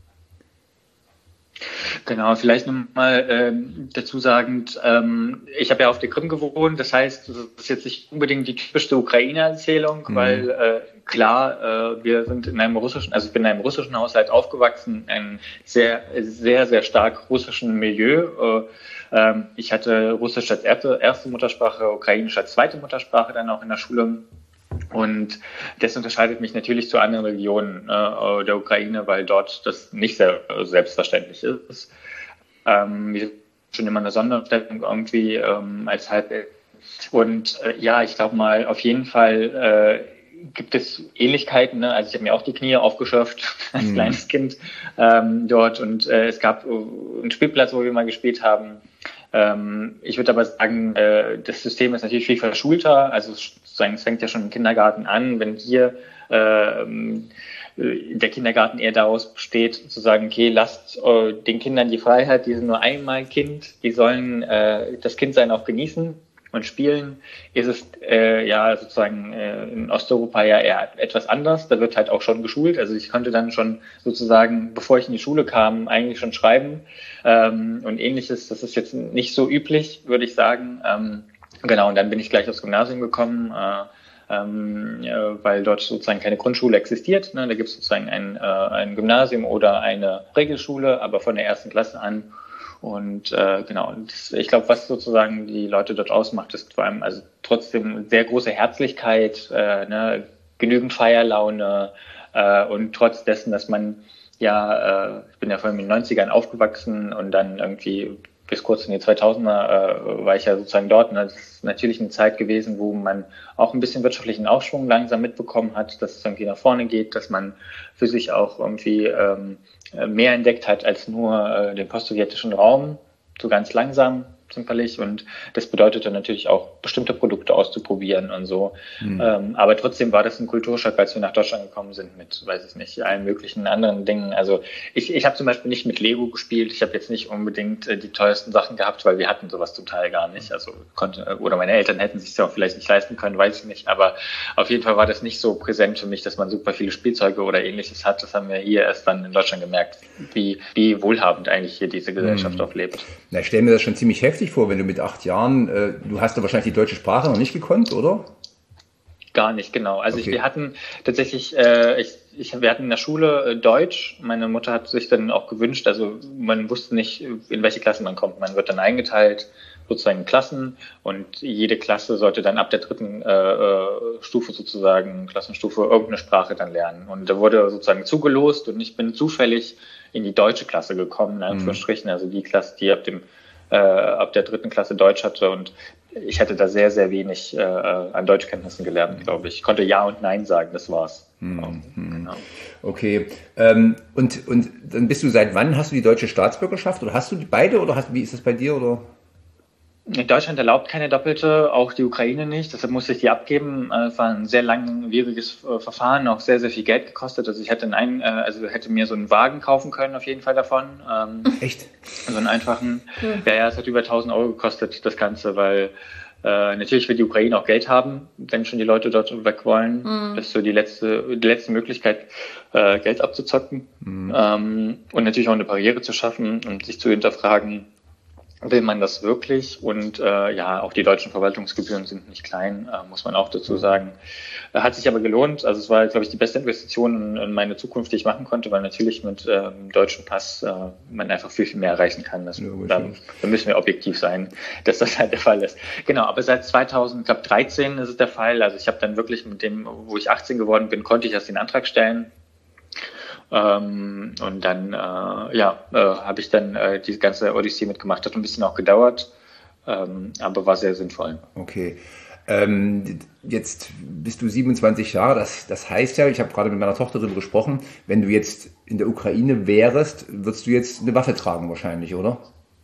Genau, vielleicht nochmal dazu sagend, ich habe ja auf der Krim gewohnt, das heißt, das ist jetzt nicht unbedingt die typischste Ukraine-Erzählung, weil klar, wir sind in einem russischen, also ich bin in einem russischen Haushalt aufgewachsen, einem sehr, sehr, sehr stark russischen Milieu. Ich hatte Russisch als erste Muttersprache, Ukrainisch als zweite Muttersprache dann auch in der Schule. Und das unterscheidet mich natürlich zu anderen Regionen der Ukraine, weil dort das nicht sehr selbstverständlich ist. Wir sind schon immer eine Sonderstellung irgendwie als Halbwelt. Und ja, ich glaube mal, auf jeden Fall gibt es Ähnlichkeiten. Ne? Also ich habe mir auch die Knie aufgeschürft als kleines Kind dort. Und es gab einen Spielplatz, wo wir mal gespielt haben. Ich würde aber sagen, das System ist natürlich viel verschulter. Also sozusagen, es fängt ja schon im Kindergarten an, wenn hier der Kindergarten eher daraus besteht, zu sagen, okay, lasst den Kindern die Freiheit, die sind nur einmal Kind, die sollen das Kindsein auch genießen und spielen, ist es ja sozusagen in Osteuropa ja eher etwas anders. Da wird halt auch schon geschult. Also ich konnte dann schon sozusagen, bevor ich in die Schule kam, eigentlich schon schreiben und ähnliches. Das ist jetzt nicht so üblich, würde ich sagen. Genau, und dann bin ich gleich aufs Gymnasium gekommen, weil dort sozusagen keine Grundschule existiert. Ne? Da gibt es sozusagen ein Gymnasium oder eine Regelschule, aber von der 1. Klasse an. Und genau, und ich glaube, was sozusagen die Leute dort ausmacht, ist vor allem also trotzdem sehr große Herzlichkeit, ne? Genügend Feierlaune und trotz dessen, dass man ich bin ja vor allem in den 90ern aufgewachsen und dann irgendwie bis kurz in die 2000er war ich ja sozusagen dort. Und das ist natürlich eine Zeit gewesen, wo man auch ein bisschen wirtschaftlichen Aufschwung langsam mitbekommen hat, dass es irgendwie nach vorne geht, dass man für sich auch irgendwie mehr entdeckt hat als nur den postsowjetischen Raum, so ganz langsam zimperlich. Und das bedeutet dann natürlich auch, bestimmte Produkte auszuprobieren und so. Aber trotzdem war das ein Kulturschock, als wir nach Deutschland gekommen sind mit, weiß ich nicht, allen möglichen anderen Dingen. Also ich habe zum Beispiel nicht mit Lego gespielt. Ich habe jetzt nicht unbedingt die teuersten Sachen gehabt, weil wir hatten sowas zum Teil gar nicht. Also oder meine Eltern hätten sich ja auch vielleicht nicht leisten können, weiß ich nicht. Aber auf jeden Fall war das nicht so präsent für mich, dass man super viele Spielzeuge oder ähnliches hat. Das haben wir hier erst dann in Deutschland gemerkt, wie wohlhabend eigentlich hier diese Gesellschaft auch lebt. Na, ich stelle mir das schon ziemlich heftig vor, wenn du mit 8 Jahren, du hast ja wahrscheinlich die deutsche Sprache noch nicht gekonnt, oder? Gar nicht, genau. Also Okay. wir hatten tatsächlich, wir hatten in der Schule Deutsch. Meine Mutter hat sich dann auch gewünscht, also man wusste nicht, in welche Klasse man kommt. Man wird dann eingeteilt, sozusagen in Klassen, und jede Klasse sollte dann ab der dritten Stufe sozusagen, Klassenstufe, irgendeine Sprache dann lernen. Und da wurde sozusagen zugelost und ich bin zufällig in die deutsche Klasse gekommen, in Anführungsstrichen, also die Klasse, die ab der dritten Klasse Deutsch hatte, und ich hatte da sehr, sehr wenig an Deutschkenntnissen gelernt, glaube ich. Ich konnte Ja und Nein sagen, das war's. Genau. Okay. Und dann bist du, seit wann hast du die deutsche Staatsbürgerschaft? Oder hast du die beide? Oder wie ist das bei dir? Oder? Deutschland erlaubt keine doppelte, auch die Ukraine nicht. Deshalb musste ich die abgeben. Es war ein sehr langwieriges Verfahren, auch sehr, sehr viel Geld gekostet. Also ich hätte hätte mir so einen Wagen kaufen können, auf jeden Fall davon. Echt? So einen einfachen. Ja, es hat über 1.000 Euro gekostet, das Ganze, weil natürlich will die Ukraine auch Geld haben, wenn schon die Leute dort weg wollen. Das ist so die letzte Möglichkeit, Geld abzuzocken. Und natürlich auch eine Barriere zu schaffen und sich zu hinterfragen, will man das wirklich? Und auch die deutschen Verwaltungsgebühren sind nicht klein, muss man auch dazu sagen. Hat sich aber gelohnt. Also es war, glaube ich, die beste Investition in meine Zukunft, die ich machen konnte, weil natürlich mit deutschem Pass man einfach viel, viel mehr erreichen kann. Da müssen wir objektiv sein, dass das halt der Fall ist. Genau, aber seit 2013 ist es der Fall. Also ich habe dann wirklich mit dem, wo ich 18 geworden bin, konnte ich erst den Antrag stellen. Und dann habe ich dann diese ganze Odyssee mitgemacht. Hat ein bisschen auch gedauert, aber war sehr sinnvoll. Okay. Jetzt bist du 27 Jahre, das heißt ja, ich habe gerade mit meiner Tochter darüber gesprochen, wenn du jetzt in der Ukraine wärst, würdest du jetzt eine Waffe tragen wahrscheinlich, oder?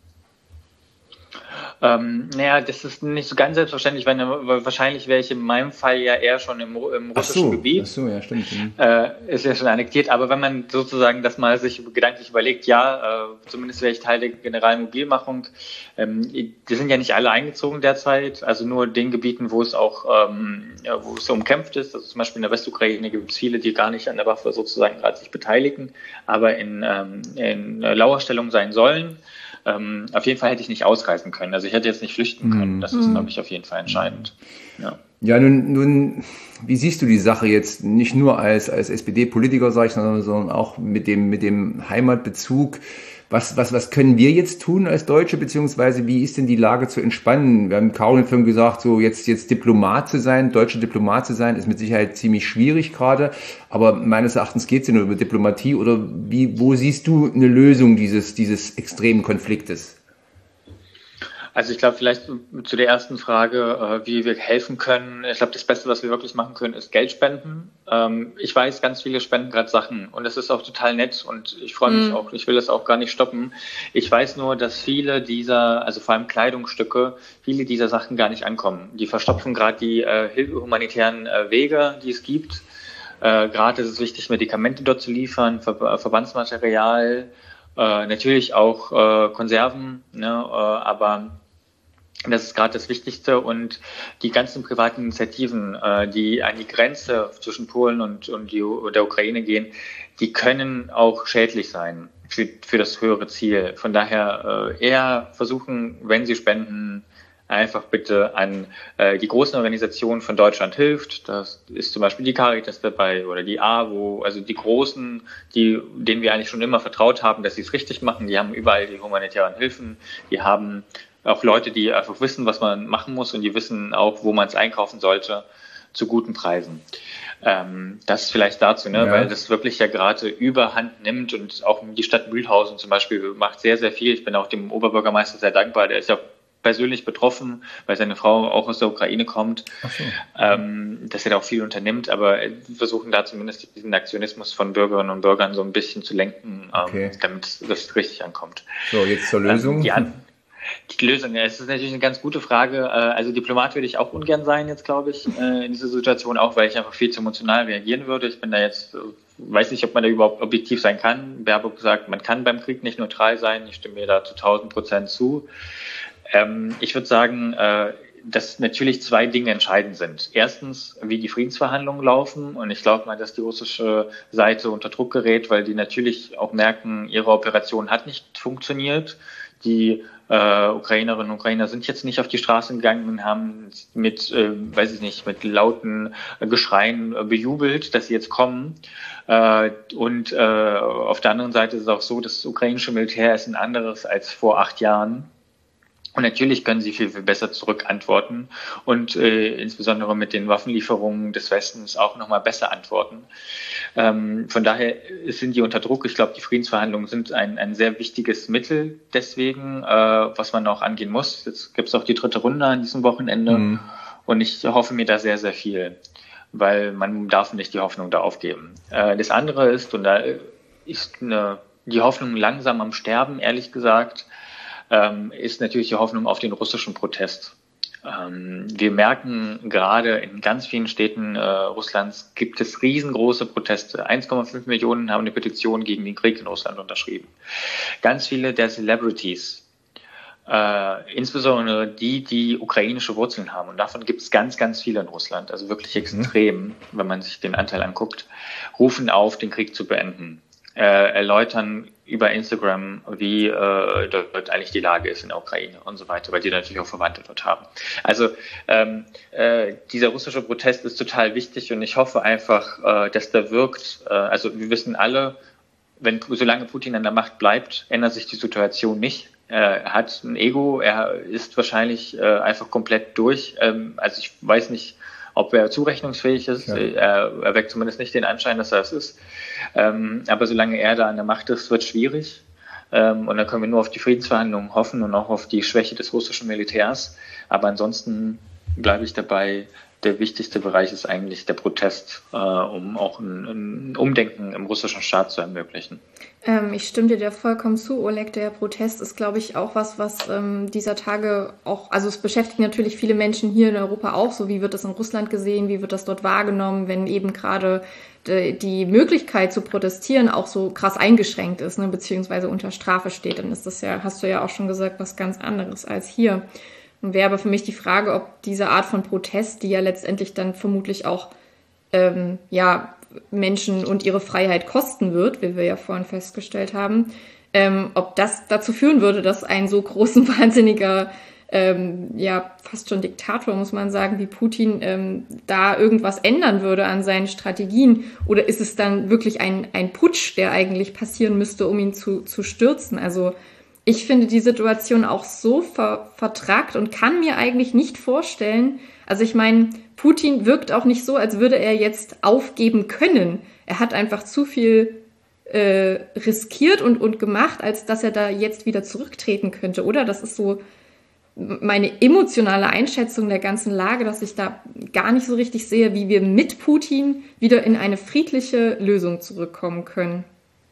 Das ist nicht so ganz selbstverständlich, weil wahrscheinlich wäre ich in meinem Fall ja eher schon im russischen Gebiet. Ach so, ja, stimmt. Ist ja schon annektiert, aber wenn man sozusagen das mal sich gedanklich überlegt, zumindest wäre ich Teil der Generalmobilmachung. Die sind ja nicht alle eingezogen derzeit, also nur den Gebieten, wo es auch wo es umkämpft ist. Also zum Beispiel in der Westukraine gibt es viele, die gar nicht an der Waffe sozusagen gerade sich beteiligen, aber in Lauerstellung sein sollen. Auf jeden Fall hätte ich nicht ausreisen können. Also ich hätte jetzt nicht flüchten können. Das ist, glaube ich, auf jeden Fall entscheidend. Ja, nun, wie siehst du die Sache jetzt nicht nur als SPD-Politiker, sage ich, sondern auch mit dem Heimatbezug? Was können wir jetzt tun als Deutsche, beziehungsweise wie ist denn die Lage zu entspannen? Wir haben Caroline vorhin gesagt, so jetzt Diplomat zu sein, deutscher Diplomat zu sein, ist mit Sicherheit ziemlich schwierig gerade, aber meines Erachtens geht es ja nur über Diplomatie, oder wo siehst du eine Lösung dieses extremen Konfliktes? Also ich glaube, vielleicht zu der ersten Frage, wie wir helfen können. Ich glaube, das Beste, was wir wirklich machen können, ist Geld spenden. Ich weiß, ganz viele spenden gerade Sachen und das ist auch total nett und ich freue mich auch. Ich will das auch gar nicht stoppen. Ich weiß nur, dass viele dieser, also vor allem Kleidungsstücke, viele dieser Sachen gar nicht ankommen. Die verstopfen gerade die humanitären Wege, die es gibt. Gerade ist es wichtig, Medikamente dort zu liefern, Verbandsmaterial, natürlich auch Konserven, aber das ist gerade das Wichtigste, und die ganzen privaten Initiativen, die an die Grenze zwischen Polen und der Ukraine gehen, die können auch schädlich sein für das höhere Ziel. Von daher eher versuchen, wenn sie spenden, einfach bitte an die großen Organisationen von Deutschland hilft. Das ist zum Beispiel die Caritas dabei oder die AWO, also die großen, denen wir eigentlich schon immer vertraut haben, dass sie es richtig machen. Die haben überall die humanitären Hilfen, die haben auch Leute, die einfach wissen, was man machen muss, und die wissen auch, wo man es einkaufen sollte, zu guten Preisen. Das ist vielleicht dazu, weil das wirklich ja gerade Überhand nimmt, und auch die Stadt Mühlhausen zum Beispiel macht sehr, sehr viel. Ich bin auch dem Oberbürgermeister sehr dankbar, der ist ja persönlich betroffen, weil seine Frau auch aus der Ukraine kommt, dass er da auch viel unternimmt, aber wir versuchen da zumindest diesen Aktionismus von Bürgerinnen und Bürgern so ein bisschen zu lenken, damit das richtig ankommt. So, jetzt zur Lösung. Die Lösung, es ist natürlich eine ganz gute Frage. Also Diplomat würde ich auch ungern sein jetzt, glaube ich, in dieser Situation, auch weil ich einfach viel zu emotional reagieren würde. Ich bin da jetzt, weiß nicht, ob man da überhaupt objektiv sein kann. Baerbock sagt, man kann beim Krieg nicht neutral sein. Ich stimme mir da zu 1000% zu. Ich würde sagen, dass natürlich zwei Dinge entscheidend sind. Erstens, wie die Friedensverhandlungen laufen. Und ich glaube mal, dass die russische Seite unter Druck gerät, weil die natürlich auch merken, ihre Operation hat nicht funktioniert. Die Ukrainerinnen und Ukrainer sind jetzt nicht auf die Straßen gegangen und haben mit lauten Geschreien bejubelt, dass sie jetzt kommen. Und auf der anderen Seite ist es auch so, das ukrainische Militär ist ein anderes als vor 8 Jahren. Und natürlich können sie viel, viel besser zurückantworten und insbesondere mit den Waffenlieferungen des Westens auch nochmal besser antworten. Von daher sind die unter Druck. Ich glaube, die Friedensverhandlungen sind ein sehr wichtiges Mittel deswegen, was man auch angehen muss. Jetzt gibt es auch die 3. Runde an diesem Wochenende und ich hoffe mir da sehr, sehr viel, weil man darf nicht die Hoffnung da aufgeben. Das andere ist, und da ist die Hoffnung langsam am Sterben, ehrlich gesagt, ist natürlich die Hoffnung auf den russischen Protest. Wir merken gerade in ganz vielen Städten Russlands gibt es riesengroße Proteste. 1,5 Millionen haben eine Petition gegen den Krieg in Russland unterschrieben. Ganz viele der Celebrities, insbesondere die ukrainische Wurzeln haben, und davon gibt es ganz, ganz viele in Russland, also wirklich extrem, wenn man sich den Anteil anguckt, rufen auf, den Krieg zu beenden. Erläutern über Instagram, wie dort eigentlich die Lage ist in der Ukraine und so weiter, weil die natürlich auch Verwandte dort haben. Also dieser russische Protest ist total wichtig und ich hoffe einfach, dass der wirkt. Also wir wissen alle, solange Putin an der Macht bleibt, ändert sich die Situation nicht. Er hat ein Ego, er ist wahrscheinlich einfach komplett durch. Also ich weiß nicht, ob er zurechnungsfähig ist. Ja. Er weckt zumindest nicht den Anschein, dass er es ist. Aber solange er da an der Macht ist, wird es schwierig. Und dann können wir nur auf die Friedensverhandlungen hoffen und auch auf die Schwäche des russischen Militärs. Aber ansonsten bleibe ich dabei, der wichtigste Bereich ist eigentlich der Protest, um auch ein Umdenken im russischen Staat zu ermöglichen. Ich stimme dir da vollkommen zu, Oleg. Der Protest ist, glaube ich, auch was dieser Tage auch, also es beschäftigt natürlich viele Menschen hier in Europa auch, so wie wird das in Russland gesehen, wie wird das dort wahrgenommen, wenn eben gerade die Möglichkeit zu protestieren auch so krass eingeschränkt ist, ne, beziehungsweise unter Strafe steht, dann ist das ja, hast du ja auch schon gesagt, was ganz anderes als hier. Und wäre aber für mich die Frage, ob diese Art von Protest, die ja letztendlich dann vermutlich auch Menschen und ihre Freiheit kosten wird, wie wir ja vorhin festgestellt haben, ob das dazu führen würde, dass ein so großen, wahnsinniger, fast schon Diktator, muss man sagen, wie Putin, da irgendwas ändern würde an seinen Strategien. Oder ist es dann wirklich ein Putsch, der eigentlich passieren müsste, um ihn zu stürzen? Also ich finde die Situation auch so vertrackt und kann mir eigentlich nicht vorstellen, also ich meine, Putin wirkt auch nicht so, als würde er jetzt aufgeben können. Er hat einfach zu viel riskiert und gemacht, als dass er da jetzt wieder zurücktreten könnte, oder? Das ist so meine emotionale Einschätzung der ganzen Lage, dass ich da gar nicht so richtig sehe, wie wir mit Putin wieder in eine friedliche Lösung zurückkommen können.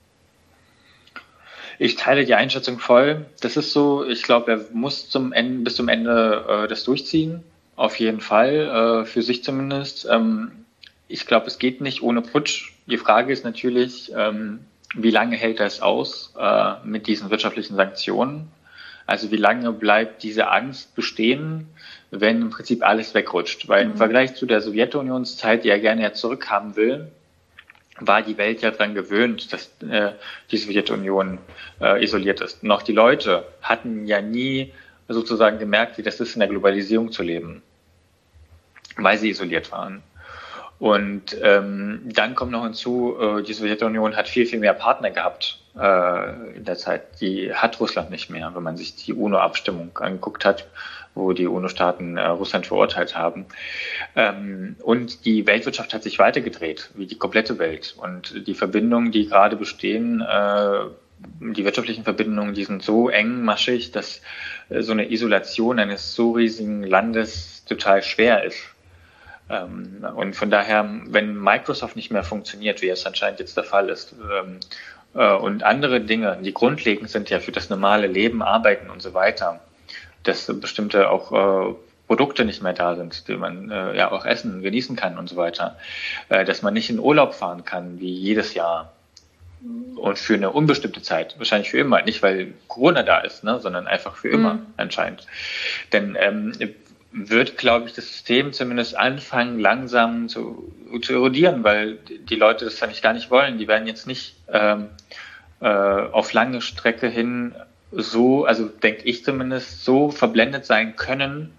Ich teile die Einschätzung voll. Das ist so, ich glaube, er muss bis zum Ende das durchziehen. Auf jeden Fall, für sich zumindest. Ich glaube, es geht nicht ohne Putsch. Die Frage ist natürlich, wie lange hält er es aus mit diesen wirtschaftlichen Sanktionen? Also wie lange bleibt diese Angst bestehen, wenn im Prinzip alles wegrutscht? Weil im Vergleich zu der Sowjetunionszeit, die er gerne ja zurückhaben will, war die Welt ja daran gewöhnt, dass die Sowjetunion isoliert ist. Und auch die Leute hatten ja nie sozusagen gemerkt, wie das ist, in der Globalisierung zu leben, weil sie isoliert waren. Und dann kommt noch hinzu, die Sowjetunion hat viel, viel mehr Partner gehabt in der Zeit. Die hat Russland nicht mehr, wenn man sich die UNO-Abstimmung angeguckt hat, wo die UNO-Staaten Russland verurteilt haben. Und die Weltwirtschaft hat sich weitergedreht, wie die komplette Welt. Und die Verbindungen, die gerade bestehen, die wirtschaftlichen Verbindungen, die sind so engmaschig, dass so eine Isolation eines so riesigen Landes total schwer ist. Und von daher, wenn Microsoft nicht mehr funktioniert, wie es anscheinend jetzt der Fall ist, und andere Dinge, die grundlegend sind ja für das normale Leben, Arbeiten und so weiter, dass bestimmte auch Produkte nicht mehr da sind, die man auch essen, genießen kann und so weiter, dass man nicht in Urlaub fahren kann wie jedes Jahr und für eine unbestimmte Zeit, wahrscheinlich für immer, nicht weil Corona da ist, ne, sondern einfach für immer anscheinend. Denn wird, glaube ich, das System zumindest anfangen, langsam zu erodieren, weil die Leute das eigentlich gar nicht wollen. Die werden jetzt nicht auf lange Strecke hin so, also denke ich zumindest, so verblendet sein können,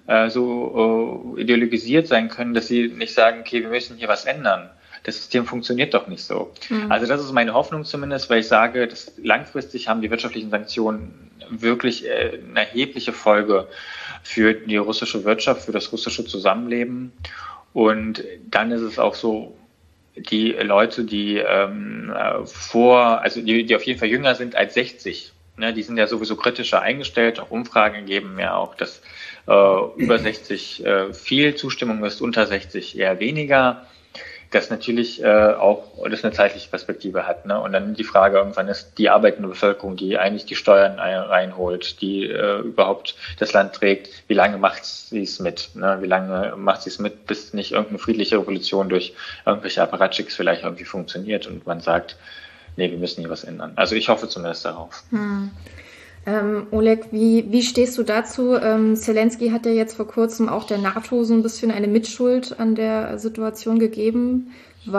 so ideologisiert sein können, dass sie nicht sagen, okay, wir müssen hier was ändern. Das System funktioniert doch nicht so. Also das ist meine Hoffnung zumindest, weil ich sage, dass langfristig haben die wirtschaftlichen Sanktionen wirklich eine erhebliche Folge für die russische Wirtschaft, für das russische Zusammenleben. Und dann ist es auch so, die Leute, die die auf jeden Fall jünger sind als 60, ne, die sind ja sowieso kritischer eingestellt. Auch Umfragen geben ja auch, dass über 60 viel Zustimmung ist, unter 60 eher weniger. Das natürlich auch das eine zeitliche Perspektive hat. Ne? Und dann die Frage irgendwann ist die arbeitende Bevölkerung, die eigentlich die Steuern reinholt, die überhaupt das Land trägt, wie lange macht sie es mit? Ne? Wie lange macht sie es mit, bis nicht irgendeine friedliche Revolution durch irgendwelche Apparatschicks vielleicht irgendwie funktioniert und man sagt, nee, wir müssen hier was ändern. Also ich hoffe zumindest darauf. Oleg, wie stehst du dazu? Zelensky hat ja jetzt vor kurzem auch der NATO so ein bisschen eine Mitschuld an der Situation gegeben,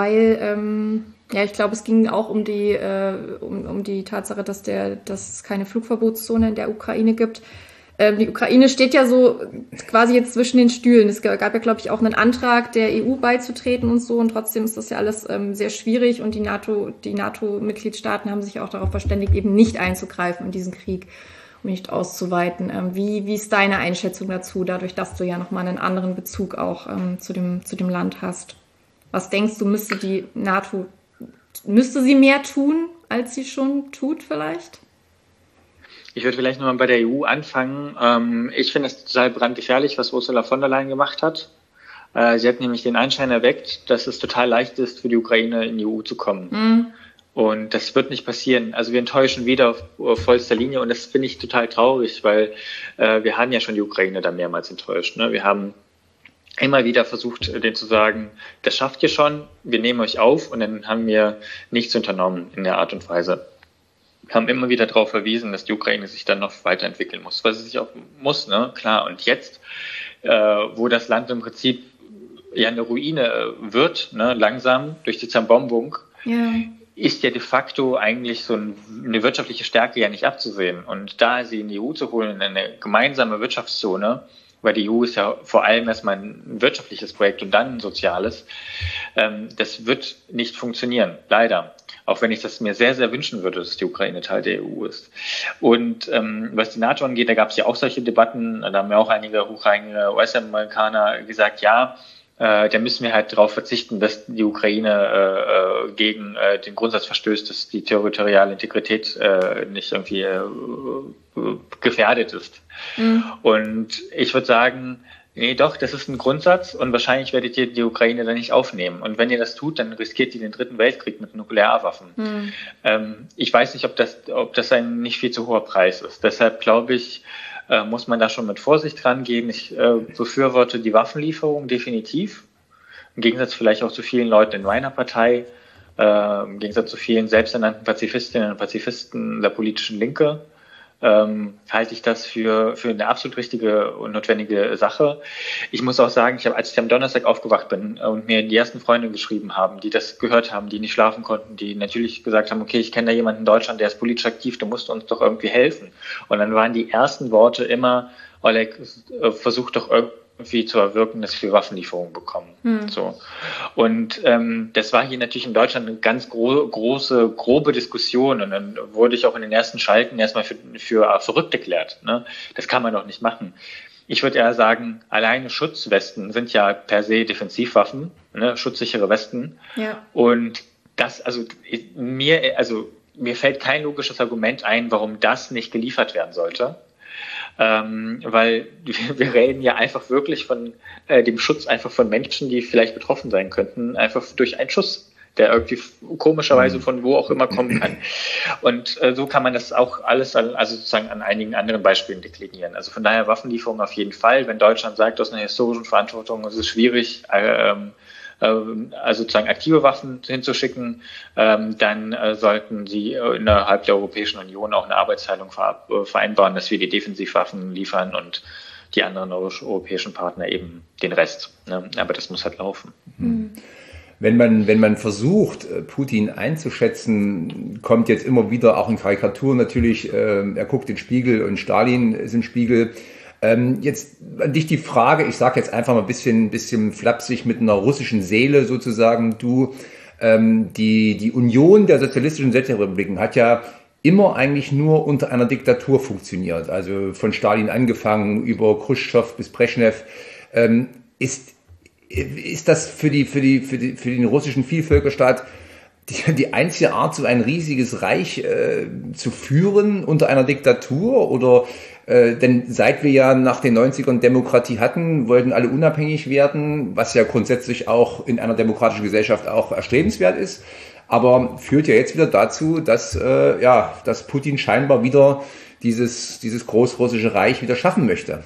weil ich glaube, es ging auch um die Tatsache, dass es keine Flugverbotszone in der Ukraine gibt. Die Ukraine steht ja so quasi jetzt zwischen den Stühlen. Es gab ja, glaube ich, auch einen Antrag, der EU beizutreten und so. Und trotzdem ist das ja alles sehr schwierig. Und die NATO-Mitgliedstaaten haben sich auch darauf verständigt, eben nicht einzugreifen in diesen Krieg, um nicht auszuweiten. Wie ist deine Einschätzung dazu, dadurch, dass du ja nochmal einen anderen Bezug auch zu dem Land hast? Was denkst du, müsste die NATO, müsste sie mehr tun, als sie schon tut vielleicht? Ich würde vielleicht nochmal bei der EU anfangen. Ich finde es total brandgefährlich, was Ursula von der Leyen gemacht hat. Sie hat nämlich den Anschein erweckt, dass es total leicht ist, für die Ukraine in die EU zu kommen. Und das wird nicht passieren. Also wir enttäuschen wieder auf vollster Linie und das finde ich total traurig, weil wir haben ja schon die Ukraine da mehrmals enttäuscht. Ne? Wir haben immer wieder versucht, denen zu sagen, das schafft ihr schon, wir nehmen euch auf und dann haben wir nichts unternommen in der Art und Weise. Haben immer wieder darauf verwiesen, dass die Ukraine sich dann noch weiterentwickeln muss, was sie sich auch muss, ne? Klar. Und jetzt, wo das Land im Prinzip ja eine Ruine wird, ne, langsam durch die Zerbombung, ist ja de facto eigentlich so eine wirtschaftliche Stärke ja nicht abzusehen. Und da sie in die EU zu holen, in eine gemeinsame Wirtschaftszone, weil die EU ist ja vor allem erstmal ein wirtschaftliches Projekt und dann ein soziales, das wird nicht funktionieren, leider. Auch wenn ich das mir sehr, sehr wünschen würde, dass die Ukraine Teil der EU ist. Und was die NATO angeht, da gab es ja auch solche Debatten, da haben ja auch einige hochrangige US-Amerikaner gesagt, ja, da müssen wir halt darauf verzichten, dass die Ukraine gegen den Grundsatz verstößt, dass die territoriale Integrität nicht irgendwie gefährdet ist. Und ich würde sagen, nee, doch, das ist ein Grundsatz und wahrscheinlich werdet ihr die Ukraine dann nicht aufnehmen. Und wenn ihr das tut, dann riskiert ihr den dritten Weltkrieg mit Nuklearwaffen. Ich weiß nicht, ob das ein nicht viel zu hoher Preis ist. Deshalb glaube ich, muss man da schon mit Vorsicht rangehen. Ich befürworte die Waffenlieferung definitiv. Im Gegensatz vielleicht auch zu vielen Leuten in meiner Partei, im Gegensatz zu vielen selbsternannten Pazifistinnen und Pazifisten der politischen Linke. Halte ich das für eine absolut richtige und notwendige Sache. Ich muss auch sagen, als ich am Donnerstag aufgewacht bin und mir die ersten Freunde geschrieben haben, die das gehört haben, die nicht schlafen konnten, die natürlich gesagt haben, okay, ich kenne da jemanden in Deutschland, der ist politisch aktiv, du musst uns doch irgendwie helfen. Und dann waren die ersten Worte immer, Oleg, versuch doch irgendwie zu erwirken, dass wir Waffenlieferungen bekommen. So. Und das war hier natürlich in Deutschland eine ganz große, grobe Diskussion. Und dann wurde ich auch in den ersten Schalten erstmal für verrückt erklärt. Ne? Das kann man doch nicht machen. Ich würde eher sagen, alleine Schutzwesten sind ja per se Defensivwaffen, ne? Schutzsichere Westen. Ja. Und das, mir fällt kein logisches Argument ein, warum das nicht geliefert werden sollte. Weil wir reden ja einfach wirklich von dem Schutz einfach von Menschen, die vielleicht betroffen sein könnten, einfach durch einen Schuss, der irgendwie komischerweise von wo auch immer kommen kann. Und so kann man das auch alles sozusagen an einigen anderen Beispielen deklinieren. Also von daher Waffenlieferung auf jeden Fall. Wenn Deutschland sagt, aus einer historischen Verantwortung ist es schwierig, sozusagen aktive Waffen hinzuschicken, dann sollten sie innerhalb der Europäischen Union auch eine Arbeitsteilung vereinbaren, dass wir die Defensivwaffen liefern und die anderen europäischen Partner eben den Rest. Ne? Aber das muss halt laufen. wenn man versucht, Putin einzuschätzen, kommt jetzt immer wieder auch in Karikaturen natürlich, er guckt in den Spiegel und Stalin ist im Spiegel. Jetzt an dich die Frage, ich sage jetzt einfach mal ein bisschen flapsig mit einer russischen Seele sozusagen, die Union der sozialistischen Sowjetrepubliken hat ja immer eigentlich nur unter einer Diktatur funktioniert, also von Stalin angefangen über Chruschtschow bis Breschnew. Ist das für den russischen Vielvölkerstaat die einzige Art, so ein riesiges Reich zu führen unter einer Diktatur? Oder denn seit wir ja nach den 90ern Demokratie hatten, wollten alle unabhängig werden, was ja grundsätzlich auch in einer demokratischen Gesellschaft auch erstrebenswert ist, aber führt ja jetzt wieder dazu, dass Putin scheinbar wieder dieses großrussische Reich wieder schaffen möchte.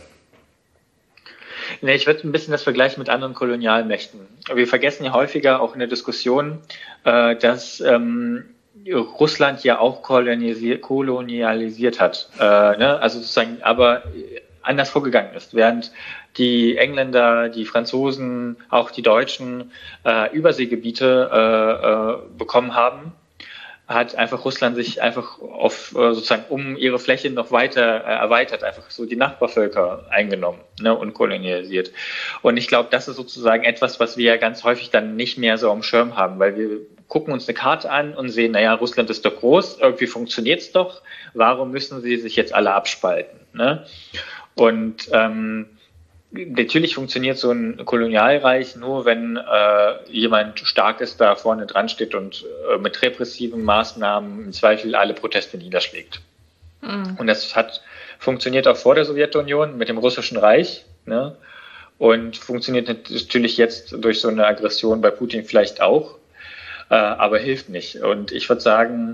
Nee, ich würde ein bisschen das vergleichen mit anderen Kolonialmächten. Wir vergessen ja häufiger auch in der Diskussion, dass Russland ja auch kolonialisiert hat, also sozusagen, aber anders vorgegangen ist, während die Engländer, die Franzosen, auch die Deutschen Überseegebiete bekommen haben, hat einfach Russland sich einfach sozusagen um ihre Fläche noch weiter erweitert, einfach so die Nachbarvölker eingenommen, und kolonialisiert. Und ich glaube, das ist sozusagen etwas, was wir ja ganz häufig dann nicht mehr so am Schirm haben, weil wir gucken uns eine Karte an und sehen, naja, Russland ist doch groß, irgendwie funktioniert's doch, warum müssen sie sich jetzt alle abspalten? Ne? Und natürlich funktioniert so ein Kolonialreich nur, wenn jemand Starkes da vorne dran steht und mit repressiven Maßnahmen im Zweifel alle Proteste niederschlägt. Mhm. Und das funktioniert auch vor der Sowjetunion mit dem Russischen Reich, ne? Und funktioniert natürlich jetzt durch so eine Aggression bei Putin vielleicht auch, aber hilft nicht. Und ich würde sagen,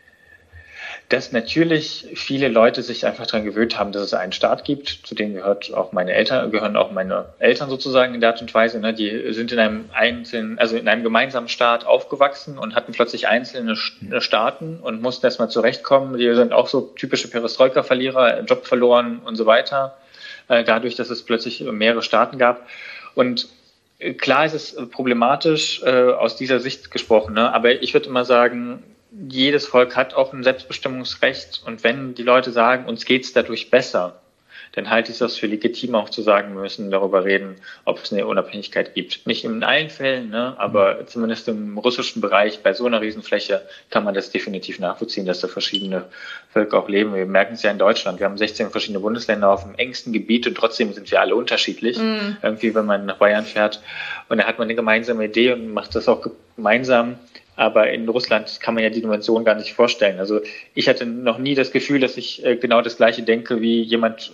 dass natürlich viele Leute sich einfach daran gewöhnt haben, dass es einen Staat gibt, zu dem gehören auch meine Eltern sozusagen in der Art und Weise, ne? Die sind in einem gemeinsamen Staat aufgewachsen und hatten plötzlich einzelne Staaten und mussten erstmal zurechtkommen. Die sind auch so typische Perestroika-Verlierer, Job verloren und so weiter, dadurch, dass es plötzlich mehrere Staaten gab. Und klar ist es problematisch aus dieser Sicht gesprochen, ne? Aber ich würde immer sagen, jedes Volk hat auch ein Selbstbestimmungsrecht und wenn die Leute sagen, uns geht's dadurch besser, dann halte ich das für legitim auch zu sagen, wir müssen darüber reden, ob es eine Unabhängigkeit gibt. Nicht in allen Fällen, ne, aber zumindest im russischen Bereich bei so einer Riesenfläche kann man das definitiv nachvollziehen, dass da verschiedene Völker auch leben. Wir merken es ja in Deutschland, wir haben 16 verschiedene Bundesländer auf dem engsten Gebiet und trotzdem sind wir alle unterschiedlich. Mhm. Irgendwie, wenn man nach Bayern fährt und da hat man eine gemeinsame Idee und macht das auch gemeinsam. Aber in Russland kann man ja die Dimension gar nicht vorstellen. Also ich hatte noch nie das Gefühl, dass ich genau das Gleiche denke wie jemand,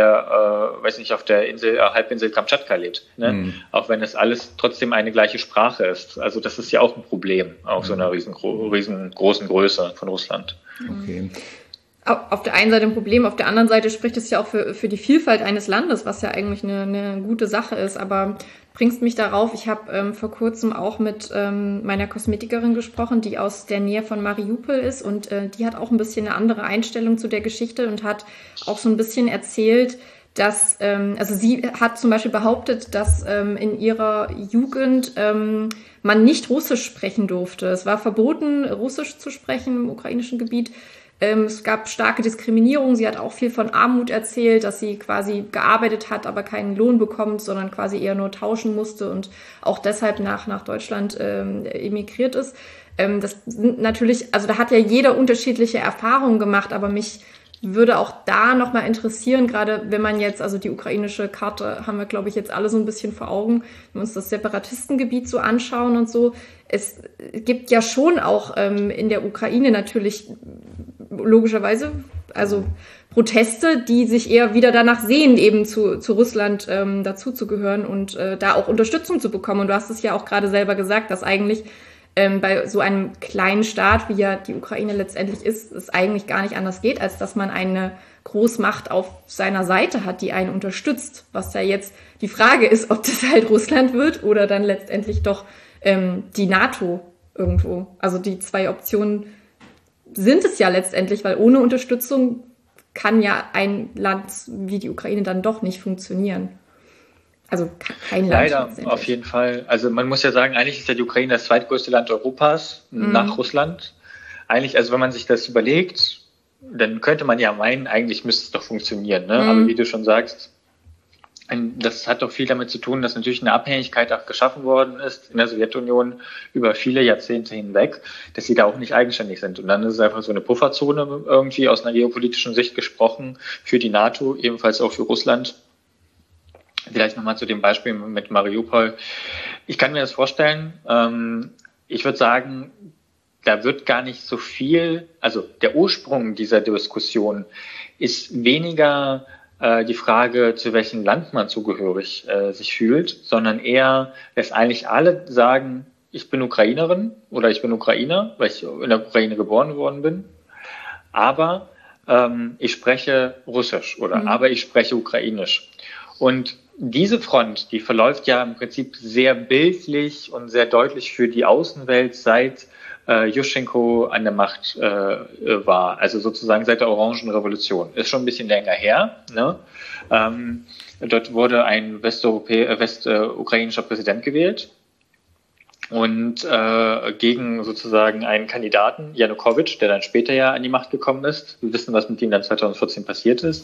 der, auf der Halbinsel Kamtschatka lebt. Ne? Mhm. Auch wenn es alles trotzdem eine gleiche Sprache ist. Also das ist ja auch ein Problem, auf so einer riesengroßen Größe von Russland. Okay. Auf der einen Seite ein Problem, auf der anderen Seite spricht es ja auch für die Vielfalt eines Landes, was ja eigentlich eine gute Sache ist. Aber bringst mich darauf, ich habe vor kurzem auch mit meiner Kosmetikerin gesprochen, die aus der Nähe von Mariupol ist und die hat auch ein bisschen eine andere Einstellung zu der Geschichte und hat auch so ein bisschen erzählt, dass, also sie hat zum Beispiel behauptet, dass in ihrer Jugend man nicht Russisch sprechen durfte. Es war verboten, Russisch zu sprechen im ukrainischen Gebiet. Es gab starke Diskriminierung. Sie hat auch viel von Armut erzählt, dass sie quasi gearbeitet hat, aber keinen Lohn bekommt, sondern quasi eher nur tauschen musste und auch deshalb nach Deutschland emigriert ist. Das sind natürlich, also da hat ja jeder unterschiedliche Erfahrungen gemacht, aber mich würde auch da nochmal interessieren, gerade wenn man jetzt, also die ukrainische Karte haben wir, glaube ich, jetzt alle so ein bisschen vor Augen, wenn wir uns das Separatistengebiet so anschauen und so. Es gibt ja schon auch in der Ukraine natürlich logischerweise, also Proteste, die sich eher wieder danach sehen, eben zu Russland dazu zu gehören und da auch Unterstützung zu bekommen. Und du hast es ja auch gerade selber gesagt, dass eigentlich bei so einem kleinen Staat, wie ja die Ukraine letztendlich ist, es eigentlich gar nicht anders geht, als dass man eine Großmacht auf seiner Seite hat, die einen unterstützt. Was ja jetzt die Frage ist, ob das halt Russland wird oder dann letztendlich doch die NATO irgendwo. Also die zwei Optionen sind es ja letztendlich, weil ohne Unterstützung kann ja ein Land wie die Ukraine dann doch nicht funktionieren. Also kein Land. Leider, auf jeden Fall. Also man muss ja sagen, eigentlich ist ja die Ukraine das zweitgrößte Land Europas nach Russland. Eigentlich, also wenn man sich das überlegt, dann könnte man ja meinen, eigentlich müsste es doch funktionieren. Ne? Aber wie du schon sagst, das hat doch viel damit zu tun, dass natürlich eine Abhängigkeit auch geschaffen worden ist in der Sowjetunion über viele Jahrzehnte hinweg, dass sie da auch nicht eigenständig sind. Und dann ist es einfach so eine Pufferzone irgendwie aus einer geopolitischen Sicht gesprochen für die NATO, ebenfalls auch für Russland. Vielleicht nochmal zu dem Beispiel mit Mariupol. Ich kann mir das vorstellen. Ich würde sagen, da wird gar nicht so viel, also der Ursprung dieser Diskussion ist weniger die Frage, zu welchem Land man zugehörig sich fühlt, sondern eher, dass eigentlich alle sagen, ich bin Ukrainerin oder ich bin Ukrainer, weil ich in der Ukraine geboren worden bin, aber ich spreche Russisch oder aber ich spreche Ukrainisch. Und diese Front, die verläuft ja im Prinzip sehr bildlich und sehr deutlich für die Außenwelt, seit Juschenko an der Macht war, also sozusagen seit der Orangenrevolution. Ist schon ein bisschen länger her. Ne? Dort wurde ein westukrainischer Präsident gewählt und gegen sozusagen einen Kandidaten, Janukowitsch, der dann später ja an die Macht gekommen ist. Wir wissen, was mit ihm dann 2014 passiert ist.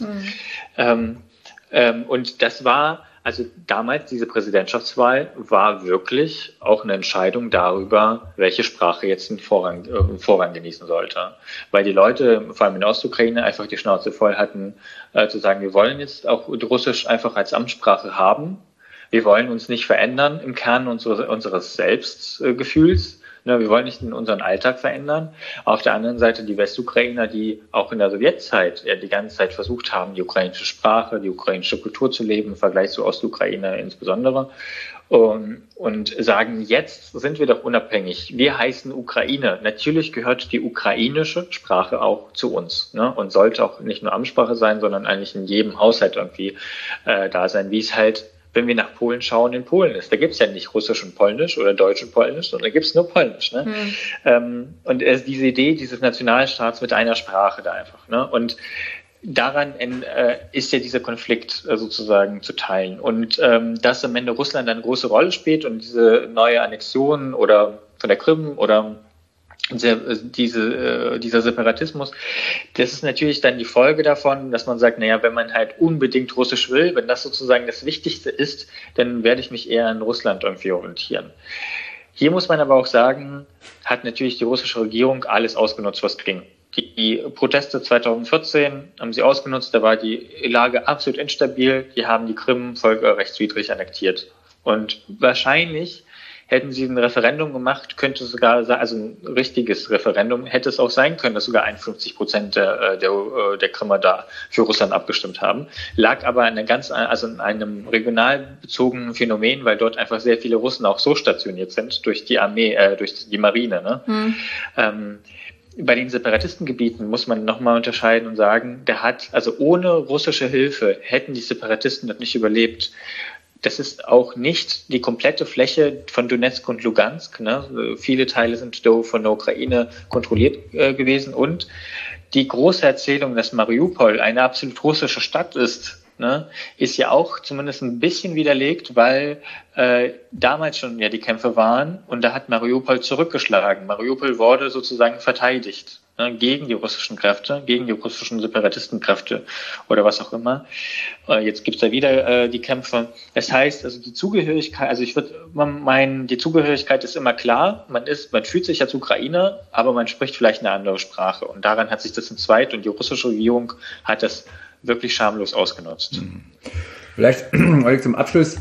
Und das war, also damals diese Präsidentschaftswahl war wirklich auch eine Entscheidung darüber, welche Sprache jetzt den Vorrang genießen sollte. Weil die Leute, vor allem in der Ostukraine, einfach die Schnauze voll hatten, zu sagen, wir wollen jetzt auch Russisch einfach als Amtssprache haben. Wir wollen uns nicht verändern im Kern unseres Selbstgefühls. Wir wollen nicht in unseren Alltag verändern. Auf der anderen Seite die Westukrainer, die auch in der Sowjetzeit die ganze Zeit versucht haben, die ukrainische Sprache, die ukrainische Kultur zu leben, im Vergleich zur Ostukraine insbesondere. Und sagen, jetzt sind wir doch unabhängig. Wir heißen Ukraine. Natürlich gehört die ukrainische Sprache auch zu uns, ne? Und sollte auch nicht nur Amtssprache sein, sondern eigentlich in jedem Haushalt irgendwie da sein, wie es halt, wenn wir nach Polen schauen, in Polen ist. Da gibt's ja nicht Russisch und Polnisch oder Deutsch und Polnisch, sondern da gibt's nur Polnisch. Ne? Und diese Idee dieses Nationalstaats mit einer Sprache da einfach. Ne? Und daran ist ja dieser Konflikt sozusagen zu teilen. Und dass am Ende Russland eine große Rolle spielt und diese neue Annexion oder von der Krim oder dieser Separatismus, das ist natürlich dann die Folge davon, dass man sagt, naja, wenn man halt unbedingt Russisch will, wenn das sozusagen das Wichtigste ist, dann werde ich mich eher an Russland irgendwie orientieren. Hier muss man aber auch sagen, hat natürlich die russische Regierung alles ausgenutzt, was ging. Die Proteste 2014 haben sie ausgenutzt, da war die Lage absolut instabil, die haben die Krim völkerrechtswidrig annektiert. Und wahrscheinlich hätten sie ein Referendum gemacht, könnte sogar sein, also ein richtiges Referendum, hätte es auch sein können, dass sogar 51% der Krimer da für Russland abgestimmt haben. Lag aber an einem regional bezogenen Phänomen, weil dort einfach sehr viele Russen auch so stationiert sind durch die Armee, durch die Marine. Ne? Bei den Separatistengebieten muss man nochmal unterscheiden und sagen, ohne russische Hilfe hätten die Separatisten das nicht überlebt. Das ist auch nicht die komplette Fläche von Donetsk und Lugansk. Ne? Viele Teile sind von der Ukraine kontrolliert gewesen. Und die große Erzählung, dass Mariupol eine absolut russische Stadt ist, ne, ist ja auch zumindest ein bisschen widerlegt, weil damals schon ja die Kämpfe waren und da hat Mariupol zurückgeschlagen. Mariupol wurde sozusagen verteidigt, ne, gegen die russischen Kräfte, gegen die russischen Separatistenkräfte oder was auch immer. Jetzt gibt's da wieder die Kämpfe. Das heißt, also die Zugehörigkeit, also ich würde meinen, die Zugehörigkeit ist immer klar. Man fühlt sich als Ukrainer, aber man spricht vielleicht eine andere Sprache. Und daran hat sich das entzweit und die russische Regierung hat das wirklich schamlos ausgenutzt. Vielleicht, Oleg, zum Abschluss,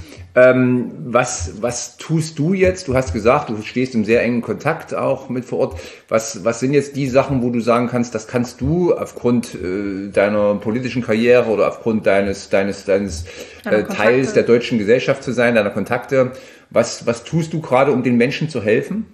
was tust du jetzt? Du hast gesagt, du stehst im sehr engen Kontakt auch mit vor Ort. Was sind jetzt die Sachen, wo du sagen kannst, das kannst du aufgrund deiner politischen Karriere oder aufgrund deines Teils der deutschen Gesellschaft zu sein, deiner Kontakte? Was tust du gerade, um den Menschen zu helfen?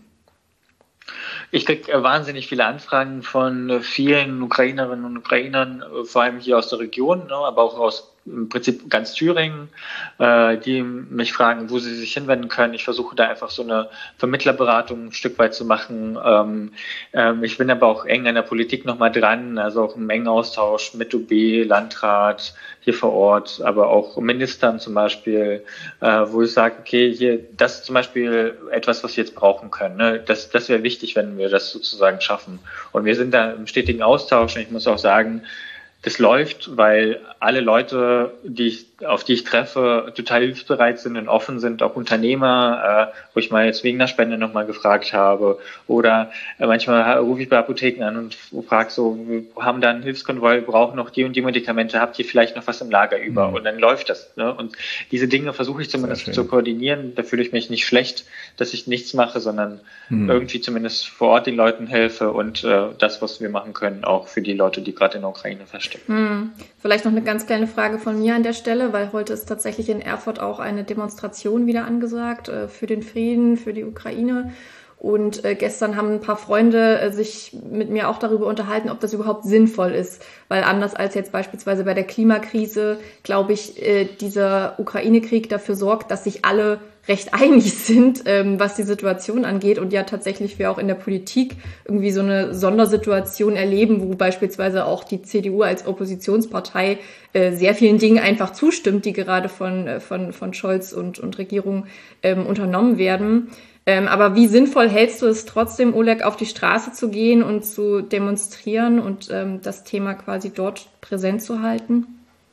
Ich kriege wahnsinnig viele Anfragen von vielen Ukrainerinnen und Ukrainern, vor allem hier aus der Region, ne, aber auch aus im Prinzip ganz Thüringen, die mich fragen, wo sie sich hinwenden können. Ich versuche da einfach so eine Vermittlerberatung ein Stück weit zu machen. Ich bin aber auch eng an der Politik nochmal dran, also auch im engen Austausch mit OB, Landrat hier vor Ort, aber auch Ministern zum Beispiel, wo ich sage, okay, hier, das ist zum Beispiel etwas, was wir jetzt brauchen können. Ne? Das wäre wichtig, wenn wir das sozusagen schaffen. Und wir sind da im stetigen Austausch und ich muss auch sagen, das läuft, weil alle Leute, auf die ich treffe, total hilfsbereit sind und offen sind, auch Unternehmer, wo ich mal jetzt wegen einer Spende nochmal gefragt habe. Oder manchmal rufe ich bei Apotheken an und frage so, wir haben da einen Hilfskonvoi, wir brauchen noch die und die Medikamente, habt ihr vielleicht noch was im Lager über? Und dann läuft das. Ne? Und diese Dinge versuche ich zumindest zu koordinieren. Da fühle ich mich nicht schlecht, dass ich nichts mache, sondern irgendwie zumindest vor Ort den Leuten helfe und das, was wir machen können, auch für die Leute, die gerade in der Ukraine feststecken. Vielleicht noch eine ganz kleine Frage von mir an der Stelle, weil heute ist tatsächlich in Erfurt auch eine Demonstration wieder angesagt für den Frieden, für die Ukraine. Und gestern haben ein paar Freunde sich mit mir auch darüber unterhalten, ob das überhaupt sinnvoll ist. Weil anders als jetzt beispielsweise bei der Klimakrise, glaube ich, dieser Ukraine-Krieg dafür sorgt, dass sich alle recht einig sind, was die Situation angeht und ja tatsächlich wir auch in der Politik irgendwie so eine Sondersituation erleben, wo beispielsweise auch die CDU als Oppositionspartei sehr vielen Dingen einfach zustimmt, die gerade von Scholz und Regierung unternommen werden. Aber wie sinnvoll hältst du es trotzdem, Oleg, auf die Straße zu gehen und zu demonstrieren und das Thema quasi dort präsent zu halten?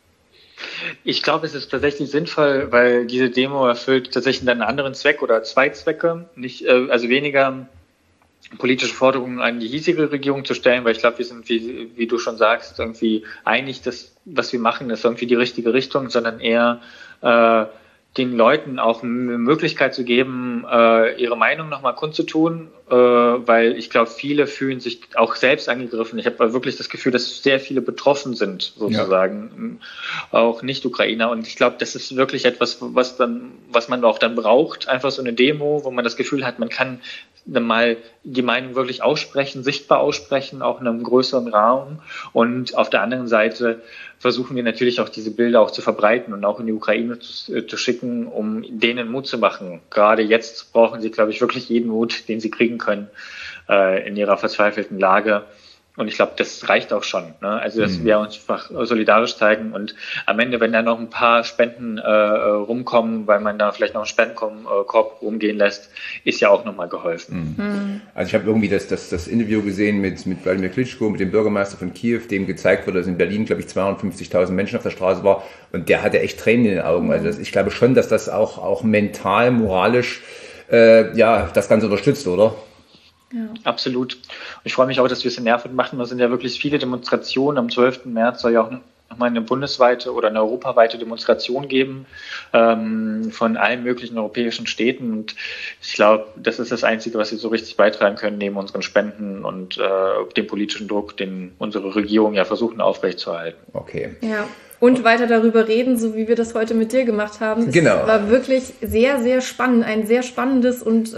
Ich glaube, es ist tatsächlich sinnvoll, weil diese Demo erfüllt tatsächlich einen anderen Zweck oder zwei Zwecke. Also weniger politische Forderungen an die hiesige Regierung zu stellen, weil ich glaube, wir sind, wie du schon sagst, irgendwie einig, dass was wir machen, ist irgendwie die richtige Richtung, sondern eher den Leuten auch eine Möglichkeit zu geben, ihre Meinung nochmal kundzutun, weil ich glaube, viele fühlen sich auch selbst angegriffen. Ich habe wirklich das Gefühl, dass sehr viele betroffen sind, sozusagen, auch Nicht-Ukrainer. Und ich glaube, das ist wirklich etwas, was man auch dann braucht, einfach so eine Demo, wo man das Gefühl hat, man kann dann mal die Meinung wirklich aussprechen, sichtbar aussprechen, auch in einem größeren Raum. Und auf der anderen Seite versuchen wir natürlich auch diese Bilder auch zu verbreiten und auch in die Ukraine zu schicken, um denen Mut zu machen. Gerade jetzt brauchen sie, glaube ich, wirklich jeden Mut, den sie kriegen können in ihrer verzweifelten Lage. Und ich glaube, das reicht auch schon. Ne? Also, dass wir uns einfach solidarisch zeigen und am Ende, wenn da noch ein paar Spenden rumkommen, weil man da vielleicht noch einen Spendenkorb rumgehen lässt, ist ja auch nochmal geholfen. Also ich habe irgendwie das Interview gesehen mit Wladimir Klitschko, mit dem Bürgermeister von Kiew, dem gezeigt wurde, dass in Berlin, glaube ich, 250.000 Menschen auf der Straße war und der hatte echt Tränen in den Augen. Also ich glaube schon, dass das auch mental, moralisch das Ganze unterstützt, oder? Ja. Absolut. Und ich freue mich auch, dass wir es in Erfurt machen. Da sind ja wirklich viele Demonstrationen. Am 12. März soll ja auch nochmal eine bundesweite oder eine europaweite Demonstration geben von allen möglichen europäischen Städten. Und ich glaube, das ist das Einzige, was wir so richtig beitragen können, neben unseren Spenden und dem politischen Druck, den unsere Regierung ja versuchen aufrechtzuerhalten. Okay. Ja. Und weiter darüber reden, so wie wir das heute mit dir gemacht haben. Genau. Es war wirklich sehr, sehr spannend. Ein sehr spannendes und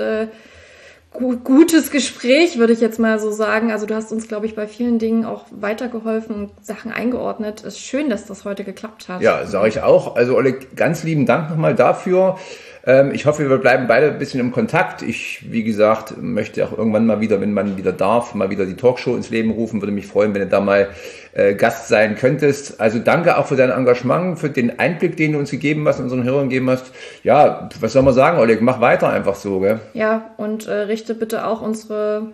gutes Gespräch, würde ich jetzt mal so sagen. Also du hast uns, glaube ich, bei vielen Dingen auch weitergeholfen und Sachen eingeordnet. Es ist schön, dass das heute geklappt hat. Ja, sage ich auch. Also Oleg, ganz lieben Dank nochmal dafür. Ich hoffe, wir bleiben beide ein bisschen im Kontakt. Ich, wie gesagt, möchte auch irgendwann mal wieder, wenn man wieder darf, mal wieder die Talkshow ins Leben rufen. Würde mich freuen, wenn du da mal Gast sein könntest. Also danke auch für dein Engagement, für den Einblick, den du uns gegeben hast, unseren Hörern gegeben hast. Ja, was soll man sagen, Oleg? Mach weiter einfach so, gell? Ja, und richte bitte auch unsere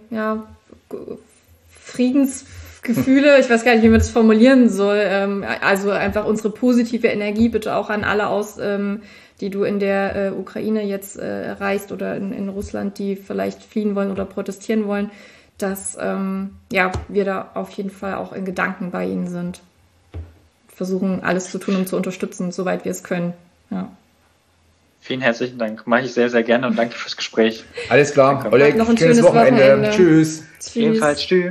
Friedensgefühle, ich weiß gar nicht, wie man das formulieren soll, also einfach unsere positive Energie bitte auch an alle aus, die du in der Ukraine jetzt erreichst oder in Russland, die vielleicht fliehen wollen oder protestieren wollen, dass wir da auf jeden Fall auch in Gedanken bei ihnen sind. Versuchen alles zu tun, um zu unterstützen, soweit wir es können. Ja. Vielen herzlichen Dank. Mache ich sehr, sehr gerne und danke fürs Gespräch. Alles klar. Danke. Oleg, noch ein schönes schönes Wochenende. Tschüss. Ebenfalls. Tschüss.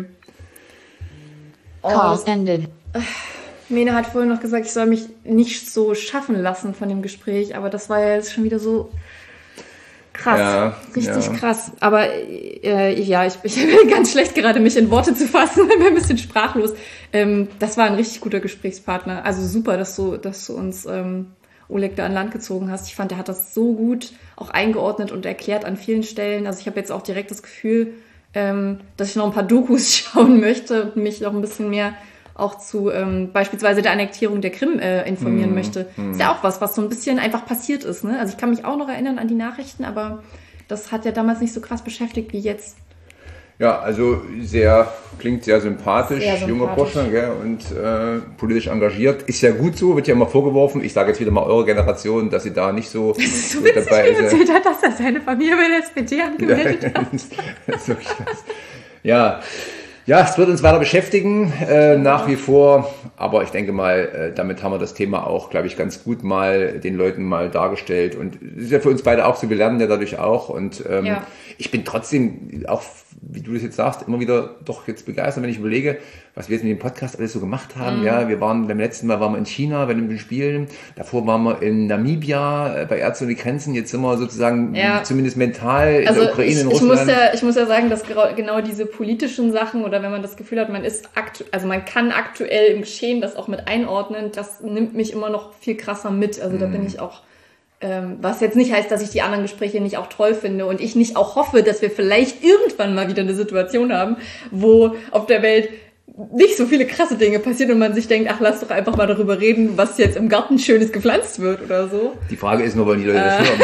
Call ended. Mene hat vorhin noch gesagt, ich soll mich nicht so schaffen lassen von dem Gespräch, aber das war ja jetzt schon wieder so Krass, richtig krass. Aber ich bin ganz schlecht gerade, mich in Worte zu fassen, bin ein bisschen sprachlos. Das war ein richtig guter Gesprächspartner. Also super, dass du uns Oleg da an Land gezogen hast. Ich fand, er hat das so gut auch eingeordnet und erklärt an vielen Stellen. Also ich habe jetzt auch direkt das Gefühl, dass ich noch ein paar Dokus schauen möchte und mich noch ein bisschen mehr auch zu beispielsweise der Annektierung der Krim informieren möchte. Ist ja auch was so ein bisschen einfach passiert ist. Ne? Also ich kann mich auch noch erinnern an die Nachrichten, aber das hat ja damals nicht so krass beschäftigt wie jetzt. Ja, also klingt sehr sympathisch, junger Bursche, gell, und politisch engagiert. Ist ja gut so, wird ja immer vorgeworfen. Ich sage jetzt wieder mal eure Generation, dass sie da nicht so, das ist so witzig, dabei ist. Erzählt hat, dass er seine Familie bei der SPD angemeldet hat. Das ist wirklich krass. Ja, es wird uns weiter beschäftigen, nach wie vor. Aber ich denke mal, damit haben wir das Thema auch, glaube ich, ganz gut mal den Leuten mal dargestellt. Und es ist ja für uns beide auch so, wir lernen ja dadurch auch. Und ich bin trotzdem, auch wie du das jetzt sagst, immer wieder doch jetzt begeistert, wenn ich überlege, was wir jetzt mit dem Podcast alles so gemacht haben. Ja, beim letzten Mal waren wir in China bei den Spielen. Davor waren wir in Namibia bei Ärzte ohne Grenzen. Jetzt sind wir sozusagen zumindest mental in der Ukraine, in Russland. Ich muss ja sagen, dass genau diese politischen Sachen oder wenn man das Gefühl hat, man kann aktuell im Geschehen das auch mit einordnen, das nimmt mich immer noch viel krasser mit. Also da bin ich auch, was jetzt nicht heißt, dass ich die anderen Gespräche nicht auch toll finde und ich nicht auch hoffe, dass wir vielleicht irgendwann mal wieder eine Situation haben, wo auf der Welt nicht so viele krasse Dinge passieren und man sich denkt, ach, lass doch einfach mal darüber reden, was jetzt im Garten Schönes gepflanzt wird oder so. Die Frage ist nur, wollen die Leute das hören?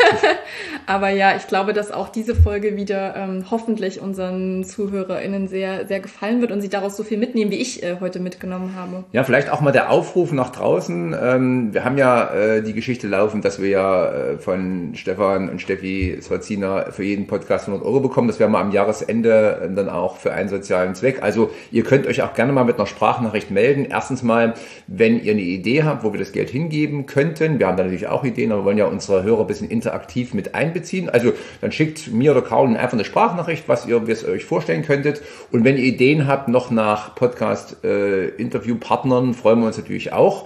Aber ja, ich glaube, dass auch diese Folge wieder hoffentlich unseren ZuhörerInnen sehr, sehr gefallen wird und sie daraus so viel mitnehmen, wie ich heute mitgenommen habe. Ja, vielleicht auch mal der Aufruf nach draußen. Wir haben ja die Geschichte laufen, dass wir ja von Stefan und Steffi Swarzina für jeden Podcast 100 € bekommen. Das werden wir am Jahresende dann auch für einen sozialen Zweck. Also ihr könnt euch auch gerne mal mit einer Sprachnachricht melden. Erstens mal, wenn ihr eine Idee habt, wo wir das Geld hingeben könnten. Wir haben da natürlich auch Ideen, aber wir wollen ja unsere Hörer ein bisschen interaktiv mit einbeziehen. Also dann schickt mir oder Carolin einfach eine Sprachnachricht, was ihr euch vorstellen könntet. Und wenn ihr Ideen habt, noch nach Podcast-Interviewpartnern, freuen wir uns natürlich auch.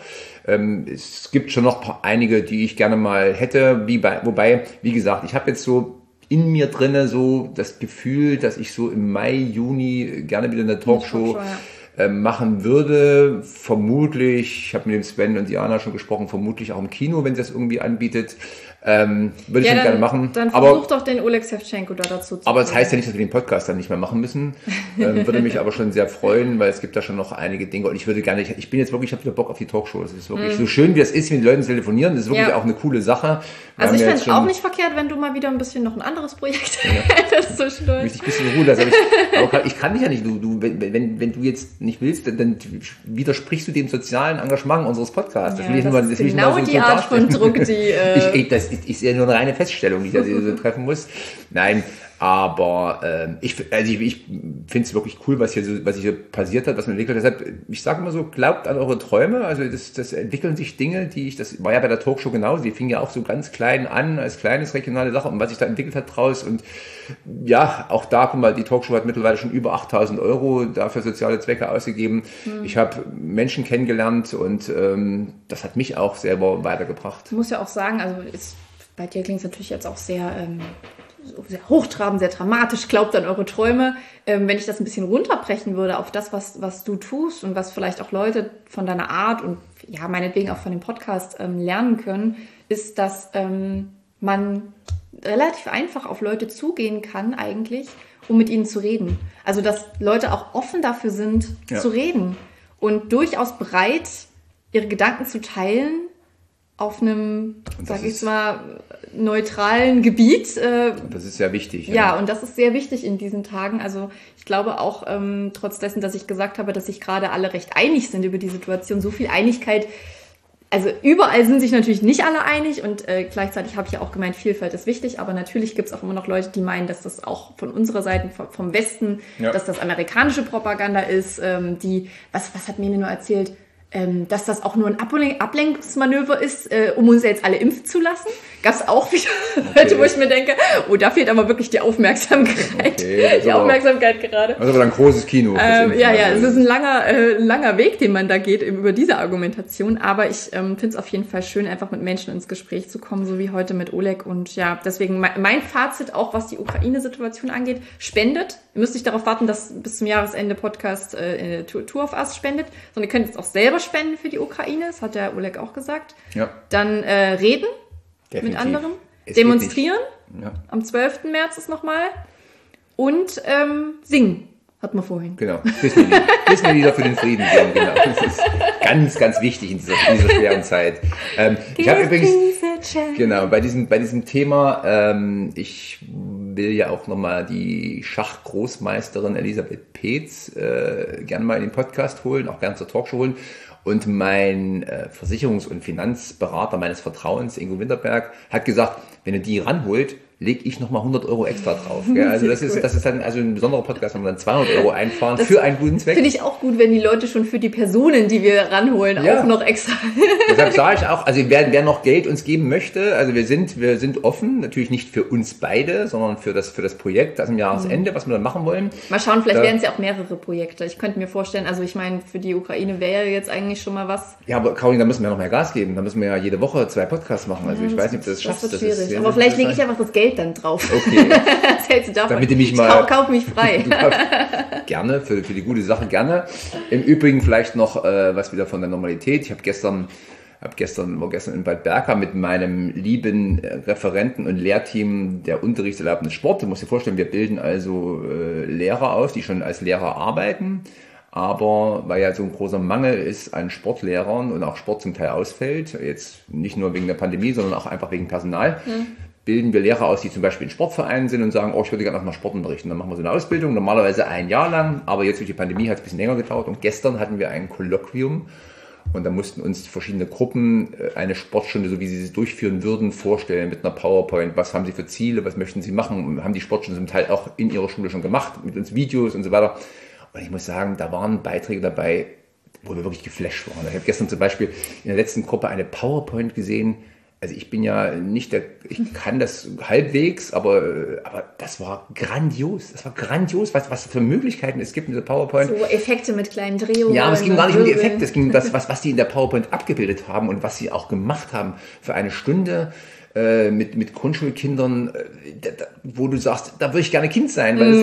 Es gibt schon noch einige, die ich gerne mal hätte. Wobei, wie gesagt, ich habe jetzt so in mir drinne so das Gefühl, dass ich so im Mai, Juni gerne wieder eine Talkshow machen würde. Vermutlich, ich habe mit dem Sven und Diana schon gesprochen, vermutlich auch im Kino, wenn sie das irgendwie anbietet. Würde ich dann gerne machen. Dann versuch doch den Oleg Sevchenko da dazu zu Aber das heißt ja nicht, dass wir den Podcast dann nicht mehr machen müssen. Würde mich aber schon sehr freuen, weil es gibt da schon noch einige Dinge. Und ich würde gerne, ich bin jetzt wirklich, ich habe wieder Bock auf die Talkshow. Das ist wirklich so schön, wie es ist, wenn die Leute telefonieren. Das ist wirklich auch eine coole Sache. Also ich fände es auch nicht verkehrt, wenn du mal wieder ein bisschen noch ein anderes Projekt hättest. So stolz. Möchte ich ein bisschen Ruhe lassen. Aber ich kann dich ja nicht. Wenn du jetzt nicht willst, dann widersprichst du dem sozialen Engagement unseres Podcasts. Das ist genau die Art von Druck, die... ist ja nur eine reine Feststellung, die ich da so treffen muss. Nein, aber ich finde es wirklich cool, was hier passiert hat, was man entwickelt hat. Deshalb, ich sage immer so, glaubt an eure Träume. Also das entwickeln sich Dinge, das war ja bei der Talkshow genauso. Die fing ja auch so ganz klein an, als kleines regionale Sache. Und was sich da entwickelt hat draus. Und ja, auch da, guck mal, die Talkshow hat mittlerweile schon über 8.000 € dafür soziale Zwecke ausgegeben. Ich habe Menschen kennengelernt und das hat mich auch selber weitergebracht. Ich muss ja auch sagen, also bei dir klingt es natürlich jetzt auch sehr hochtrabend, sehr dramatisch, glaubt an eure Träume. Wenn ich das ein bisschen runterbrechen würde auf das, was du tust und was vielleicht auch Leute von deiner Art und ja, meinetwegen auch von dem Podcast lernen können, ist, dass man relativ einfach auf Leute zugehen kann eigentlich, um mit ihnen zu reden. Also, dass Leute auch offen dafür sind, zu reden und durchaus bereit, ihre Gedanken zu teilen auf einem, sag ich mal, neutralen Gebiet. Das ist sehr wichtig. Ja, und das ist sehr wichtig in diesen Tagen. Also ich glaube auch, trotz dessen, dass ich gesagt habe, dass sich gerade alle recht einig sind über die Situation, so viel Einigkeit, also überall sind sich natürlich nicht alle einig und gleichzeitig habe ich ja auch gemeint, Vielfalt ist wichtig, aber natürlich gibt es auch immer noch Leute, die meinen, dass das auch von unserer Seite, vom Westen, dass das amerikanische Propaganda ist, was hat Mene nur erzählt, dass das auch nur ein Ablenkungsmanöver ist, um uns jetzt alle impfen zu lassen. Gab es auch wieder Leute, wo ich mir denke, da fehlt aber wirklich die Aufmerksamkeit. Die Aufmerksamkeit gerade. Also aber ein großes Kino. Es ist ein langer Weg, den man da geht über diese Argumentation. Aber ich finde es auf jeden Fall schön, einfach mit Menschen ins Gespräch zu kommen, so wie heute mit Oleg. Und ja, deswegen mein Fazit auch, was die Ukraine-Situation angeht, spendet. Ihr müsst nicht darauf warten, dass bis zum Jahresende Podcast Tour of Us spendet, sondern ihr könnt jetzt auch selber spenden für die Ukraine. Das hat der Oleg auch gesagt. Ja. Dann reden. Definitiv. Mit anderen, demonstrieren, ja. Am 12. März ist nochmal und singen, hatten wir vorhin. Genau, Disney-Lieder für den Frieden singen, genau. Das ist ganz, ganz wichtig in dieser schweren Zeit. Ich habe übrigens, genau, bei diesem Thema, ich will ja auch nochmal die Schachgroßmeisterin Elisabeth Peetz gerne mal in den Podcast holen, auch gerne zur Talkshow holen. Und mein Versicherungs- und Finanzberater meines Vertrauens, Ingo Winterberg, hat gesagt, wenn er die ranholt, lege ich nochmal 100 Euro extra drauf. Gell? Also das ist dann also ein besonderer Podcast, wenn wir dann 200 Euro einfahren für einen guten Zweck. Finde ich auch gut, wenn die Leute schon für die Personen, die wir ranholen, auch noch extra. Deshalb sage ich auch, also wer noch Geld uns geben möchte, also wir sind offen, natürlich nicht für uns beide, sondern für das Projekt, das am Jahresende, was wir dann machen wollen. Mal schauen, vielleicht werden es ja auch mehrere Projekte. Ich könnte mir vorstellen, also ich meine, für die Ukraine wäre ja jetzt eigentlich schon mal was. Ja, aber Caroline, da müssen wir noch mehr Gas geben. Da müssen wir ja jede Woche 2 Podcasts machen. Also ich weiß nicht, ob du das schaffst. Das wird schwierig. Aber vielleicht lege ich einfach das Geld dann drauf. Okay. Was hältst du davon? Damit du mich mal... Kauf mich frei. Gerne, für die gute Sache gerne. Im Übrigen vielleicht noch was wieder von der Normalität. Ich war gestern in Bad Berka mit meinem lieben Referenten und Lehrteam der Unterrichtserlaubnis Sport. Du musst dir vorstellen, wir bilden also Lehrer aus, die schon als Lehrer arbeiten. Aber weil ja so ein großer Mangel ist an Sportlehrern und auch Sport zum Teil ausfällt, jetzt nicht nur wegen der Pandemie, sondern auch einfach wegen Personal, bilden wir Lehrer aus, die zum Beispiel in Sportvereinen sind und sagen, ich würde gerne noch mal Sport unterrichten. Dann machen wir so eine Ausbildung, normalerweise 1 Jahr lang, aber jetzt durch die Pandemie hat es ein bisschen länger gedauert. Und gestern hatten wir ein Kolloquium und da mussten uns verschiedene Gruppen eine Sportstunde, so wie sie durchführen würden, vorstellen mit einer PowerPoint. Was haben sie für Ziele, was möchten sie machen? Haben die Sportstunde zum Teil auch in ihrer Schule schon gemacht, mit uns Videos und so weiter. Und ich muss sagen, da waren Beiträge dabei, wo wir wirklich geflasht waren. Ich habe gestern zum Beispiel in der letzten Gruppe eine PowerPoint gesehen. Also ich bin ja nicht ich kann das halbwegs, aber das war grandios. Das war grandios, was für Möglichkeiten es gibt mit der PowerPoint. So Effekte mit kleinen Drehungen. Ja, aber es ging gar nicht um die Effekte, es ging um das, was die in der PowerPoint abgebildet haben und was sie auch gemacht haben für eine Stunde mit Grundschulkindern, wo du sagst, da würde ich gerne Kind sein, weil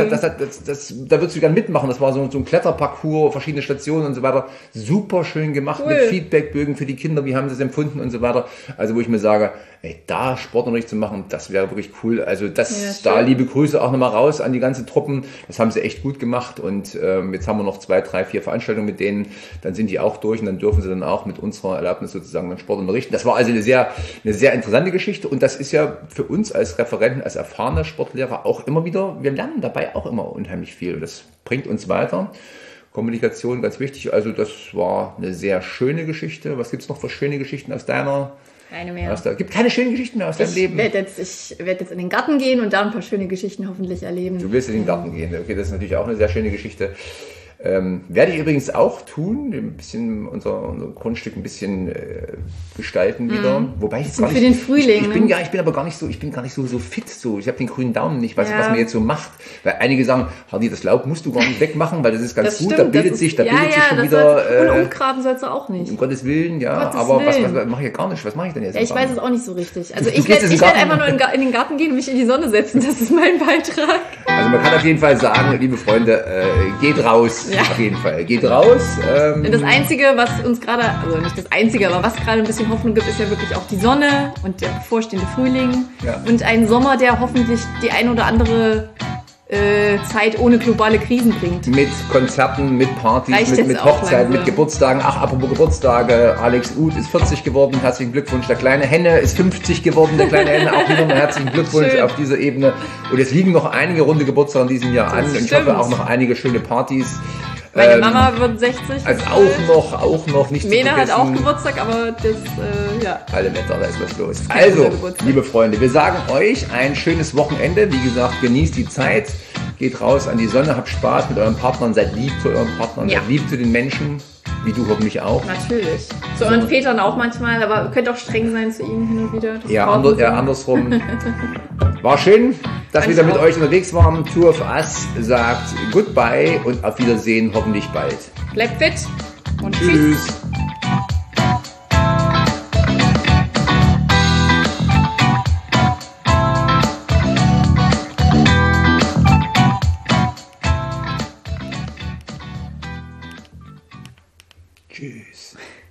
da würdest du gerne mitmachen. Das war so ein Kletterparcours, verschiedene Stationen und so weiter. Super schön gemacht, cool. Mit Feedbackbögen für die Kinder, wie haben sie es empfunden und so weiter. Also wo ich mir sage, da Sportunterricht zu machen, das wäre wirklich cool. Also da liebe Grüße auch nochmal raus an die ganzen Truppen. Das haben sie echt gut gemacht und jetzt haben wir noch 2, 3, 4 Veranstaltungen mit denen. Dann sind die auch durch und dann dürfen sie dann auch mit unserer Erlaubnis sozusagen den Sport unterrichten. Das war also eine sehr interessante Geschichte und das ist ja für uns als Referenten, als erfahrene Sportlehrer auch immer wieder, wir lernen dabei auch immer unheimlich viel. Das bringt uns weiter. Kommunikation ganz wichtig. Also das war eine sehr schöne Geschichte. Was gibt es noch für schöne Geschichten aus deiner... Keine mehr. Gibt keine schönen Geschichten mehr aus deinem Leben? Ich werde jetzt in den Garten gehen und da ein paar schöne Geschichten hoffentlich erleben. Du willst in den Garten gehen. Okay, das ist natürlich auch eine sehr schöne Geschichte. Werde ich übrigens auch tun, ein bisschen unser Grundstück ein bisschen gestalten wieder. Wobei ich für den Frühling. Ich bin aber gar nicht so fit. So, ich habe den grünen Daumen nicht, was man jetzt so macht. Weil einige sagen, Hardy, das Laub musst du gar nicht wegmachen, weil das ist ganz gut. Stimmt, da bildet sich schon wieder. Und umgraben sollst du auch nicht. Um Gottes Willen, ja. Aber was mache ich ja gar nicht? Was mache ich denn jetzt? Ja, ich weiß es auch nicht so richtig. Also ich werde einfach nur in den Garten gehen und mich in die Sonne setzen. Das ist mein Beitrag. Also man kann auf jeden Fall sagen, liebe Freunde, geht raus. Ja. Auf jeden Fall. Geht raus. Das Einzige, was uns gerade, also nicht das Einzige, aber was gerade ein bisschen Hoffnung gibt, ist ja wirklich auch die Sonne und der bevorstehende Frühling. Ja. Und ein Sommer, der hoffentlich die ein oder andere Zeit ohne globale Krisen bringt. Mit Konzerten, mit Partys, mit Hochzeiten, mit Geburtstagen. Ach, apropos Geburtstage, Alex Uth ist 40 geworden, herzlichen Glückwunsch. Der kleine Henne ist 50 geworden, der kleine Henne auch wieder herzlichen Glückwunsch. Schön. Auf dieser Ebene. Und es liegen noch einige runde Geburtstage in diesem Jahr an. Und ich hoffe auch noch einige schöne Partys. Meine Mama wird 60. Also auch noch nicht Mena zu vergessen. Hat auch Geburtstag, aber das, Alle Wetter, da ist was los. Also, liebe Freunde, wir sagen euch ein schönes Wochenende. Wie gesagt, genießt die Zeit, geht raus an die Sonne, habt Spaß mit euren Partnern, seid lieb zu euren Partnern, seid lieb zu den Menschen. wie du hoffentlich auch. Natürlich. Zu euren Vätern auch manchmal, aber ihr könnt auch streng sein zu ihnen hin und wieder. Ja, andersrum. War schön, dass wir wieder mit euch unterwegs waren. Two of Us sagt Goodbye und auf Wiedersehen, hoffentlich bald. Bleibt fit und tschüss. Tschüss. Tschüss.